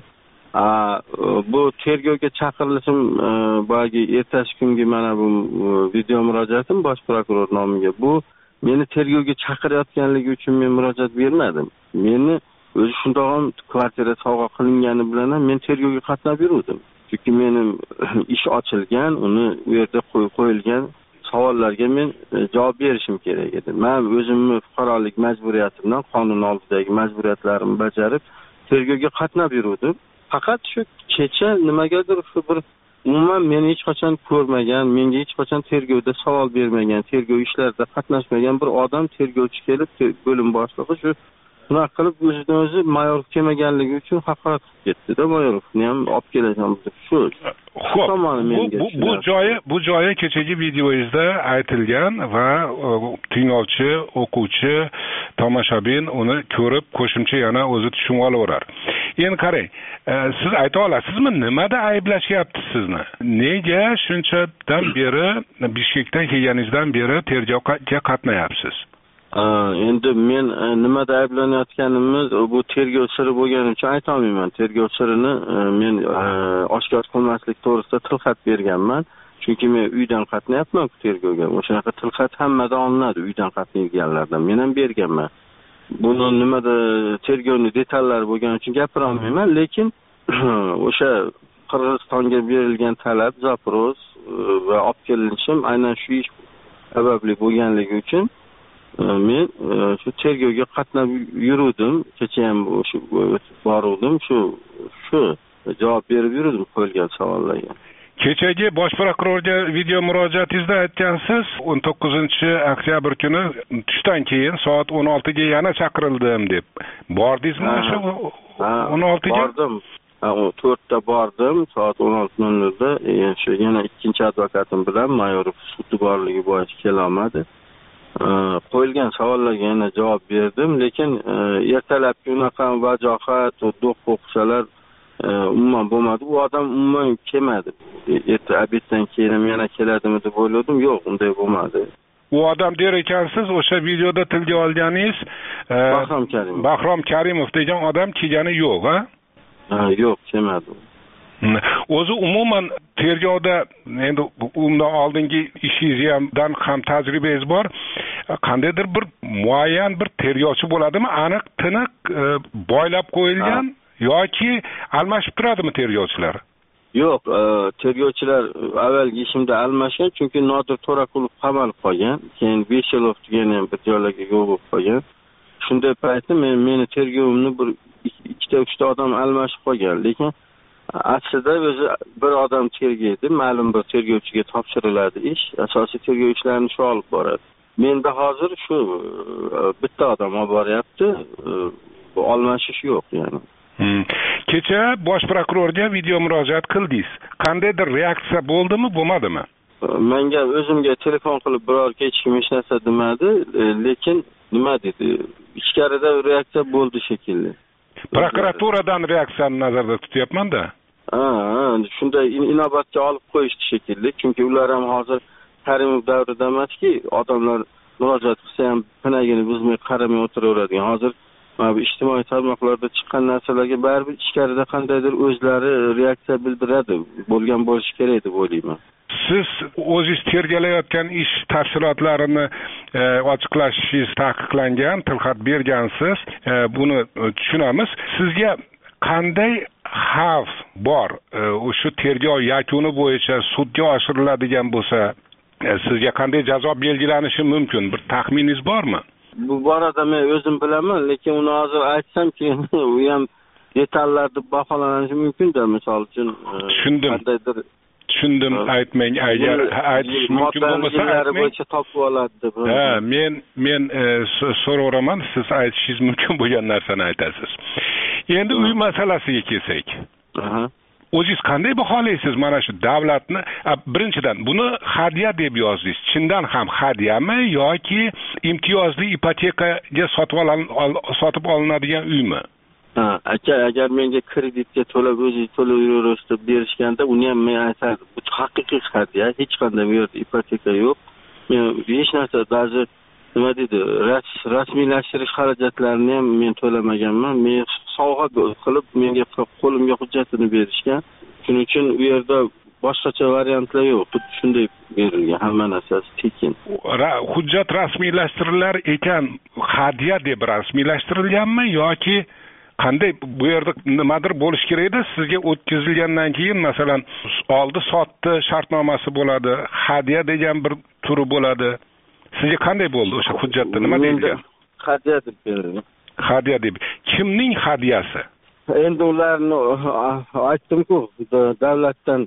Speaker 9: Bu tergovga chaqirilishim boyagi ertasi kungi mana bu video murojaatim bosh prokuror nomiga. Bu meni tergovga chaqirayotganligi uchun men murojaat bermadim. Meni o'zi shundoq ham kvartira sovg'a qilingani bilan ham men tergovga qatnab yurdim. Chunki mening ish ochilgan, uni u yerda qo'yilgan savollarga men javob berishim kerak edi. Men o'zimni fuqarolik majburiyatimdan, qonun oldidagi majburiyatlarimni bajarib tergovga qatnab yurdim. Faqat shu kecha nimagadir shu bir umuman meni hech qachon ko'rmagan, menga hech qachon tergovda savol bermagan, tergov ishlarida qatnashmagan bir odam tergovchi kelib, bo'lim boshlig'i shu bunaqa qilib o'zidan o'zi Mayorov kelmaganligi uchun haqorat qilib ketdi-da, Mayorovni ham olib kelajam deb shu.
Speaker 8: Bu joyi kechagi videoyingizda aytilgan va tinglovchi, o'quvchi, tomoshabin uni ko'rib qo'shimcha yana o'zi tushunib olaverar. Endi qarang, siz ayta olasizmi nimada ayblashyapti sizni? Nega shunchadan beri Bishkekdan kelganingizdan beri tergovga qatnayapsiz?
Speaker 9: Endi men nimada ayblanayotganimiz bu tergov siri bo'lgani uchun ayta olmayman. Tergov sirini men oshkor qilmaslik to'g'risida tilxat berganman. Chunki men uydan qatnayapman tergovga. O'shanaqa tilxat hammada olinadi uydan qatnaydiganlardan. Men ham berganman. Buni nimada tergovning detallari bo'lgani uchun gapira olmayman, lekin o'sha Qirg'izistonga berilgan talab, Zaporoj va olib kelinishim aynan shu ish sababli bo'lganligi uchun men shu tergovga qatnab yurdim. Kecha ham shu boruvdim, shu javob berib yurdim qo'yilgan savollarga.
Speaker 8: Kechagi bosh prokurorga video murojaatingizda aytgansiz, 19-oktyabr kuni tushdan keyin soat 16 ga yana chaqirildim deb. Bordingizmi o'sha 16 ga?
Speaker 9: Bordim. 4 da bordim, soat 16:00 da. Shu yana ikkinchi advokatim bilan Mayorov sudi borligi bo'yicha kela olmadi. Qo'yilgan savollarga yana javob berdim, lekin ertalabki unaqa vajohat, do'q o'qishalar umuman bo'lmadi. U odam umuman kelmadi. Erta obeddan keyin yana keladimi deb o'yladim. Yo'q, unday bo'lmadi.
Speaker 8: U odam der ekansiz, o'sha videoda tilga olganingiz Bahrom Karimov degan odam kelgani yo'q, ha?
Speaker 9: Yo'q, kelmadi.
Speaker 8: O'zi umuman tergovda endi undan oldingi ishingizdan ham tajribangiz bor. Qandaydir bir muayyan bir tergovchi bo'ladimi? Aniq, tiniq boylab qo'yilgan yoki almashib turadimi tergovchilar?
Speaker 9: Yo'q, tergovchilar avvalgi ishimda almashgan, chunki Nodir To'raqulov qamalib qolgan, keyin Beshelov degan ham bir joylarga yo'q bo'lib qolgan. Shunday paytda meni tergovimni bir ikkita uchta odam almashib qolgan, lekin aslida o'zi bir odam tergaydi, ma'lum bir tergovchiga topshiriladi ish, asosiy tergov ishlarini shu olib boradi. Menda hozir shu bitta odam olib boryapti, almashish yo'q yani.
Speaker 8: Kecha bosh prokurorga video murojaat qildingiz. Qandaydir reaksiya bo'ldimi, bo'lmadimi?
Speaker 9: Menga o'zimga telefon qilib biror hech kim hech narsa demadi, lekin nima dedi? Ichkarida reaksiya bo'ldi shekilli.
Speaker 8: Prokuraturadan reaksiyani nazarda tutyapman-da.
Speaker 9: Shunday inobatga olib qo'yishdi shekilli, chunki ular ham hozir Karimov davrida emaski, odamlar murojaat qilsa ham pinagini buzmay qaramay o'tiraveradigan. Hozir bu ijtimoiy tarmoqlarda chiqqan narsalarga baribir ichkarida qandaydir o'zlari reaksiya bildiradi, bo'lgan bo'lishi kerak deb o'ylayman.
Speaker 8: Siz o'zingiz tergalayotgan ish tafsilotlarini ochiqlashingiz taqiqlangan, tilxat bergansiz. Buni tushunamiz. Sizga qanday xavf bor? O'sha tergov yakuni bo'yicha sudga oshiriladigan bo'lsa, sizga qanday jazo belgilanishi mumkin? Bir taxminingiz bormi?
Speaker 9: Bu borada men o'zim bilaman, lekin uni hozir aytsam keyin u ham detallar deb baholanishi mumkin-da, misol uchun.
Speaker 8: Tushundim, aytmang. Agar aytish mumkin bo'lmasa,
Speaker 9: bo'yicha topib oladi deb.
Speaker 8: Men so'raveraman, siz aytishingiz mumkin bo'lgan narsani aytasiz. Endi uy masalasiga kelsak. O'zingiz qanday baholaysiz mana shu davlatni? Birinchidan, buni hadya deb yozdingiz. Chindan ham hadyami yoki imtiyozli ipotekaga sotib olinadigan uymi?
Speaker 9: Agar menga kreditga to'lab o'zingiz to'lab yuraverasiz deb berishganda, uni ham men aytardim. Bu haqiqiy hadya, hech qanday bu yerda ipoteka yo'q. Men hech narsa, даже nima deydi, rasmiylashtirish xarajatlarini ham men to'lamaganman. Men sovg'a qilib menga qo'limga hujjatini berishgan. Shuning uchun u yerda boshqacha variantlar yo'q. Xuddi shunday berilgan, hamma narsasi tekin.
Speaker 8: Hujjat rasmiylashtirilar ekan, hadya deb rasmiylashtirilganmi yoki qanday? Bu yerda nimadir bo'lish kerak-da, sizga o'tkazilgandan keyin masalan oldi sotdi shartnomasi bo'ladi, hadya degan bir turi bo'ladi. Sizga qanday bo'ldi o'sha hujjatda nima deyilgan?
Speaker 9: Hadya deb berilgan.
Speaker 8: Hadya deb. Kimning hadyasi?
Speaker 9: Endi ularni aytdim-ku, davlatdan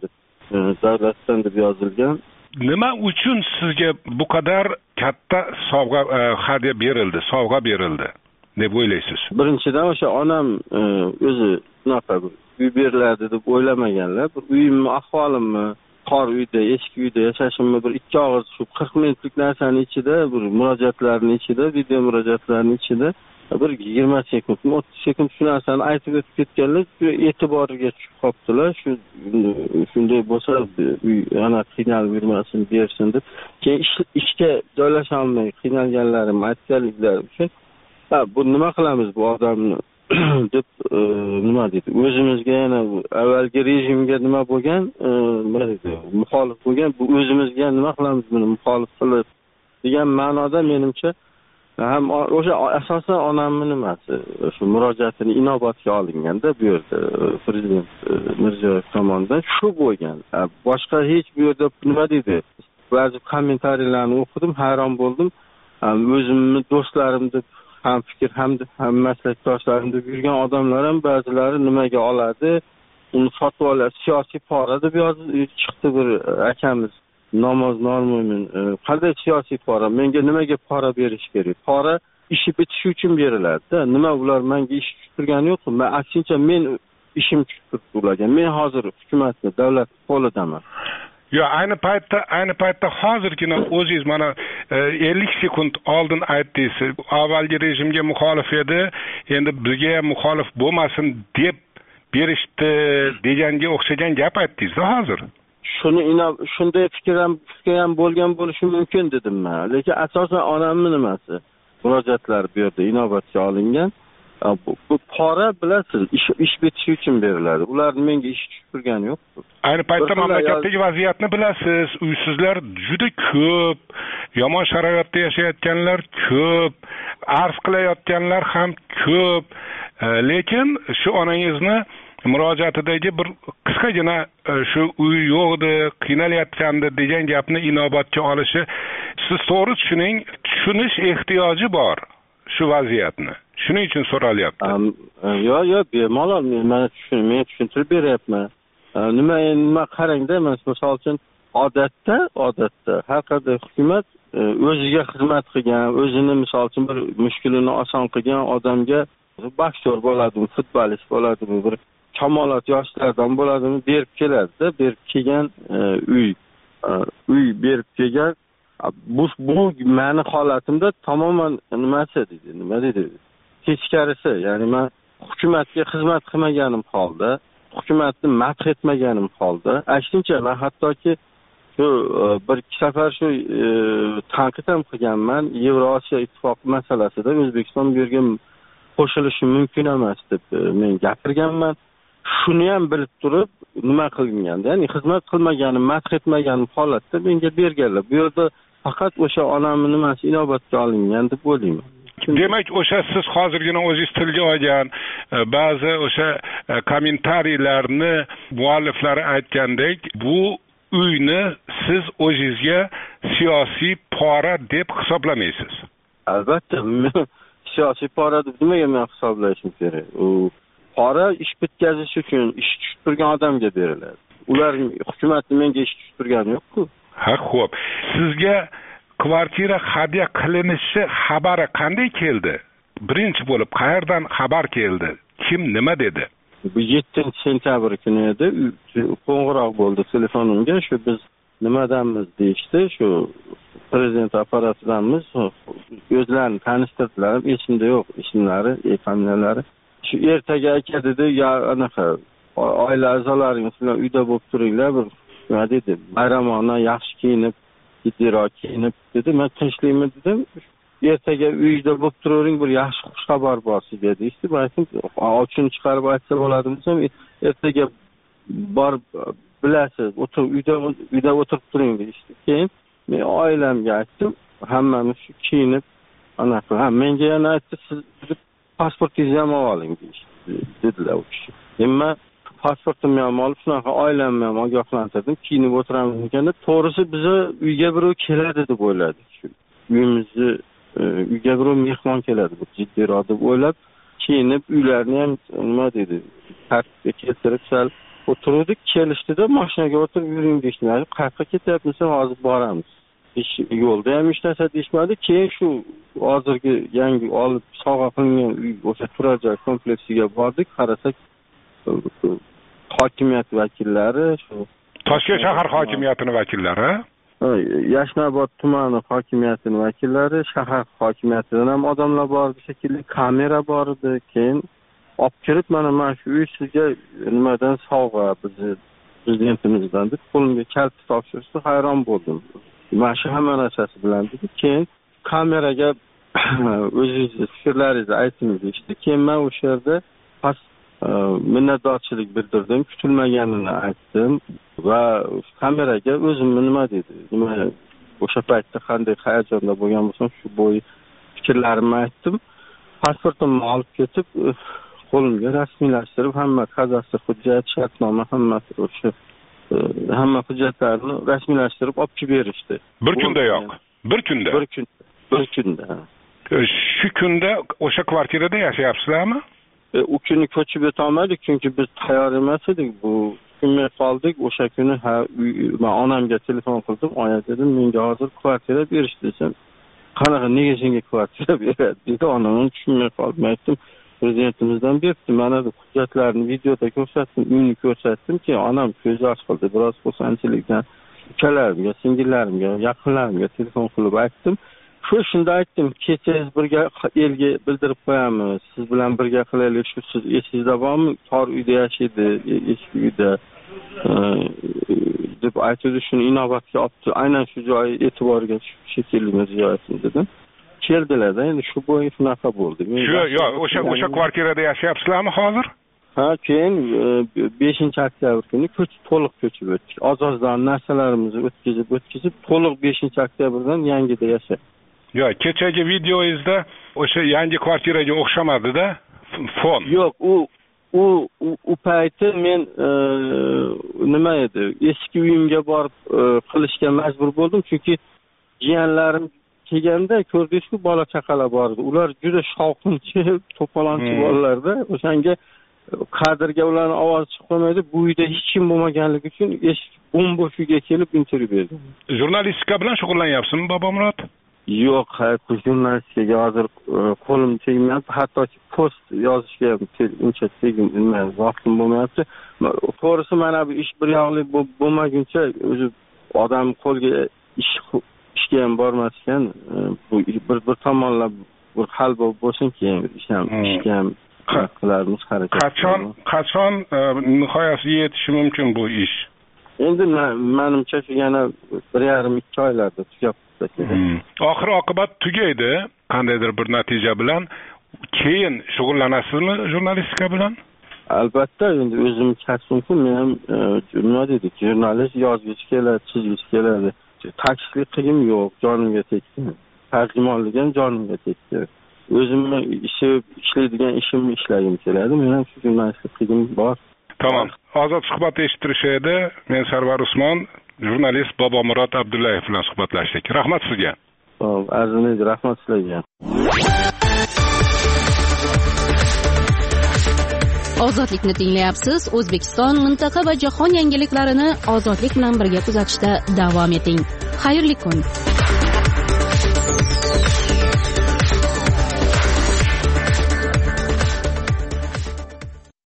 Speaker 9: deb yozilgan.
Speaker 8: Nima uchun sizga bu qadar katta sovg'a hadya berildi, sovg'a berildi deb o'ylaysiz?
Speaker 9: Birinchidan o'sha onam o'zi shunaqa uy beriladi deb o'ylamaganlar. Bir uyimni ahvolimni, qor uyda, eski uyda yashashimni bir ikki og'iz shu 40 minutlik narsani ichida, bir murojaatlarning ichida, video murojaatlarning ichida bir 20 sekundmi, 30 sekund shu narsani aytib o'tib ketganlar, e'tiboriga tushib qolibdilar. Shunday bo'lsa, uy yana qiynalib yurmasin, bersin deb. Keyin ishga joylasha olmay qiynalganlarim aytganliklari uchun bu nima qilamiz bu odamni deb nima deydi, o'zimizga yana avvalgi rejimga nima bo'lgan, nima deydi, muxolif bo'lgan, bu o'zimizga nima qilamiz buni muxolif qilib degan ma'noda menimcha ham o'sha asosan onamni nimasi, shu murojaatini inobatga olinganda bu yerda prezident Mirziyoyev tomonidan shu bo'lgan. Boshqa hech bu yerda nima deydi, ba'zi kommentariylarni o'qidim, hayron bo'ldim. O'zimni do'stlarim deb ham fikr ham maslakdoshlarim deb yurgan odamlar ham ba'zilari nimaga oladi, uni sotib oladi, siyosiy pora deb yozib chiqdi bir akamiz. Namoz Normo'min qanday siyosiy pora? Menga nimaga pora berish kerak? Pora ishi bitishi uchun beriladi-da. Nima ular menga ish tushirgani yo'qmi? Men aksincha men ishim tushib ularga. Men hozir hukumatni, davlat qo'lidaman.
Speaker 8: Yo, ayni paytda hozirgina o'zingiz mana 50 sekund oldin aytdingiz, avvalgi rejimga muxolif edi, endi bizga ham muxolif bo'lmasin deb berishdi deganga o'xshagan gap aytdingiz hozir.
Speaker 9: Shunday fikr ham bo'lgan bo'lishi mumkin dedim men. Lekin asosan onamning nimasi, murojaatlar bu yerda inobatga olingan. Bu pora bilasiz, ish bitishi uchun beriladi. Ular menga ish tushirgani yo'q.
Speaker 8: Ayni paytda mamlakatdagi vaziyatni bilasiz. Uysizlar juda ko'p, yomon sharoitda yashayotganlar ko'p, arz qilayotganlar ham ko'p. lekin shu onangizni murojaatidagi bir qisqagina shu uy yo'q edi, qiynalayotgandi degan gapni inobatga olishi, siz to'g'ri tushunish ehtiyoji bor shu vaziyatni. Shuning uchun so'ralyapti.
Speaker 9: Yo'q, bemalol men tushuntirib beryapman. Nima qarangda, misol uchun odatda har qanday hukumat o'ziga xizmat qilgan, o'zini misol uchun bir mushkulini oson qilgan odamga boksyor bo'ladimi, futbolist bo'ladimi, bir kamolot yoshlardan bo'ladimi berib keladi-da, berib kelgan uy berib kelgan. Bu meni holatimda tamoman nima deydi? Teskarisi, ya'ni men hukumatga xizmat qilmaganim holda, hukumatni madh etmaganim holda, aksincha men hattoki shu bir ikki safar shu tanqid ham qilganman, Yevrosiyo ittifoqi masalasida O'zbekiston bu yerga qo'shilishi mumkin emas deb men gapirganman. Shuni ham bilib turib nima qilganda, ya'ni xizmat qilmaganim, madh etmaganim holatda menga berganlar. Bu yerda faqat o'sha onamning nimasi inobatga olingan deb o'ylayman.
Speaker 8: Demak, o'sha siz hozirgina o'zingiz tilga olgan ba'zi o'sha kommentariylarni mualliflari aytgandek, bu uyni siz o'zingizga siyosiy pora deb hisoblamaysiz.
Speaker 9: Albatta, siyosiy pora deb nimaga men hisoblashim kerak? U pora ish bitkazish uchun ish tushib turgan odamga beriladi. Ular hukumatning menga ish tushib turgani yo'q-ku.
Speaker 8: Ha, xo'p. Sizga kvartira hadya qilinishi xabari qanday keldi? Birinchi bo'lib qayerdan xabar keldi? Kim nima dedi?
Speaker 9: Bu 7-sentyabr kuni edi. Qo'ng'iroq bo'ldi telefonimga. Shu biz nimadanmiz deyishdi. Shu prezident apparatidanmiz. O'zlarini tanishtirdilar. Esimda yo'q ismlari, familiyalari. Shu ertaga aka dedi, "Ya anaqa oila a'zolaringiz bilan uyda bo'lib turinglar, bir nima dedi, bayramona yaxshi kiyinib, jiddiroq kiyinib" dedi. Men tinchlikmi dedim. Ertaga uyda bo'lib turavering, bir yaxshi xushxabar bor sizga deydi. Men aytdim, "Ochini chiqarib aytsa bo'ladimi desam, ertaga borib bilasiz, uyda o'tirib turing" deydi. Keyin men oilamga aytdim, hammamiz shu kiyinib anaqa. Menga yana aytdi, "Siz pasportingizni ham oling" dedilar u kishi. Men pasportimni ham olib, shunaqa oilamni ham ogohlantirdim, kiyinib o'tiramiz ekanda, to'g'risi biza uyga birov keladi deb o'yladik. Shu uyimizni uyga birov mehmon keladi deb jiddiyroq deb o'ylab, kiyinib uylarni ham nima deydi, tartibga keltirib sal o'tirdik. Kelishdida mashinaga o'tirib yuring deyishdi. Qayerga ketyapmiz? Hozir boramiz. Yo'lda ham hech narsa deyishmadi. Keyin shu hozirgi yangi olib sovg'a qilingan uy o'sha turar joy kompleksiga bordik. Qarasak, hokimiyat vakillari, shu
Speaker 8: Toshkent shahar hokimiyatining vakillari,
Speaker 9: Yashnobod tumani hokimiyatining vakillari, shahar hokimiyatidan ham odamlar bor shekilli, kamera bor edi. Keyin olib kirib, mana shu uy sizga nimadan sovg'a, bizni prezidentimizdan deb qo'limga kalt topshirishdi. Hayron bo'ldim. Mana shu hamma narsasi bilan dedi. Keyin kameraga o'zingizni fikrlaringizni aytingiz deyishdi. Keyin men o'sha yerda minnatdorchilik bildirdim, kutilmaganini aytdim va kameraga o'zimni nima dedi, o'sha paytda qanday hayajonda bo'lgan bo'lsam, shu bo'yi fikrlarimni aytdim. Pasportimni olib ketib, qo'limga rasmiylashtirib, hamma kadastr hujjat, shartnoma, hammasi o'sha hamma hujjatlarni rasmiylashtirib olib kelib berishdi.
Speaker 8: Bir kunda yo'q. Bir kunda.
Speaker 9: Bir kunda.
Speaker 8: Shu kunda o'sha kvartirada yashayapsizlarmi?
Speaker 9: U kuni ko'chib o'tolmadik, chunki biz tayyor emas edik. Bu kunga qoldik. O'sha kuni men onamga telefon qildim. Oya dedim, "Menga hozir kvartira berishdi" desam, "Qanaqa, nega senga kvartira beradi?" dedi. Onam tushunmay qoldi. Men aytdim, "Prezidentimizdan berdi. Mana bu hujjatlarni videoda ko'rsatdim, uyni ko'rsatdim." Keyin onam ko'z yosh qildi. Biroz xursandchilikdan ukalarimga, singillarimga, yaqinlarimga telefon qilib aytdim. Shunda aytdim, "Kechiz birga elga bildirib qo'yamiz. Siz bilan birga qilaylik. Shu siz esingizda bormi? Tor uyda yashaydi, eski uyda." deb aytdi. Shuni inobatga olibdi. Aynan shu joy e'tiboriga shekilli ziyoratni dedim. Keldilar-da, endi shu bo'yi shunaqa bo'ldi.
Speaker 8: O'sha kvartirada yashayapsizlarmi hozir?
Speaker 9: Ha, keyin 5-oktyabr kuni to'liq ko'chib o'tdik. Ozozdan narsalarimizni o'tkazib, to'liq 5-oktyabrdan yangida yashayapmiz.
Speaker 8: Kechagi videoyingizda o'sha yangi kvartiraga o'xshamadi-da. fon.
Speaker 9: Yo'q, u payti men nima edi, eski uyimga borib qilishga majbur bo'ldim, chunki jiyanlarim kelganda ko'rdingizku, bola chaqalar bor edi. Ular juda shovqinchi, to'polonchi bolalarda. O'shanga qadrga ularning ovozi chiqmaydi. Bu uyda hech kim bo'lmaganligi uchun eshik bo'm-bo'sh uyga kelib intervyu berdim.
Speaker 8: Jurnalistika bilan shug'ullanyapsizmi, Bobomurod?
Speaker 9: Yo'q, jurnalistikaga hozir qo'lim tegmayapti, hattoki post yozishga ham uncha tegmayapti, vaqtim bo'lmayapti. To'g'risi mana bu ish bir yoqli bo'lmaguncha o'zi odam qo'lga ishga ham bormaskan, bu bir tomonlab bir hal bo'lsin, keyin ishga ham qilarmiz harakat.
Speaker 8: Qachon nihoyasiga yetishi mumkin bu ish?
Speaker 9: Endi menimcha shu yana 1,5-2 oylarda tugab
Speaker 8: oxir oqibat tugaydi, qandaydir bir natija bilan. Keyin shug'ullanasizmi jurnalistika bilan?
Speaker 9: Albatta, endi o'zim kasbimku, men ham nima dedik, jurnalist yozgisi keladi, chizgisi keladi. Takishlik qilgim yo'q, jonimga tegdi. Tarjimonlik ham jonimga tegdi. O'zimni ishlaydigan ishimni ishlagim keladi. Men ham shu jurnalistlik qilgim bor.
Speaker 8: Tamam. Ozod suhbat eshitirish edi. Men Sarvar Usmon, jurnalist Bobomurod Abdullayev bilan suhbatlashdik. Rahmat sizga.
Speaker 9: Xo'p, arziydi, rahmat sizlarga.
Speaker 1: Ozodlikni tinglayapsiz. O'zbekiston, mintaqa va jahon yangiliklarini ozodlik bilan birga kuzatishda davom eting. Xayrli kun.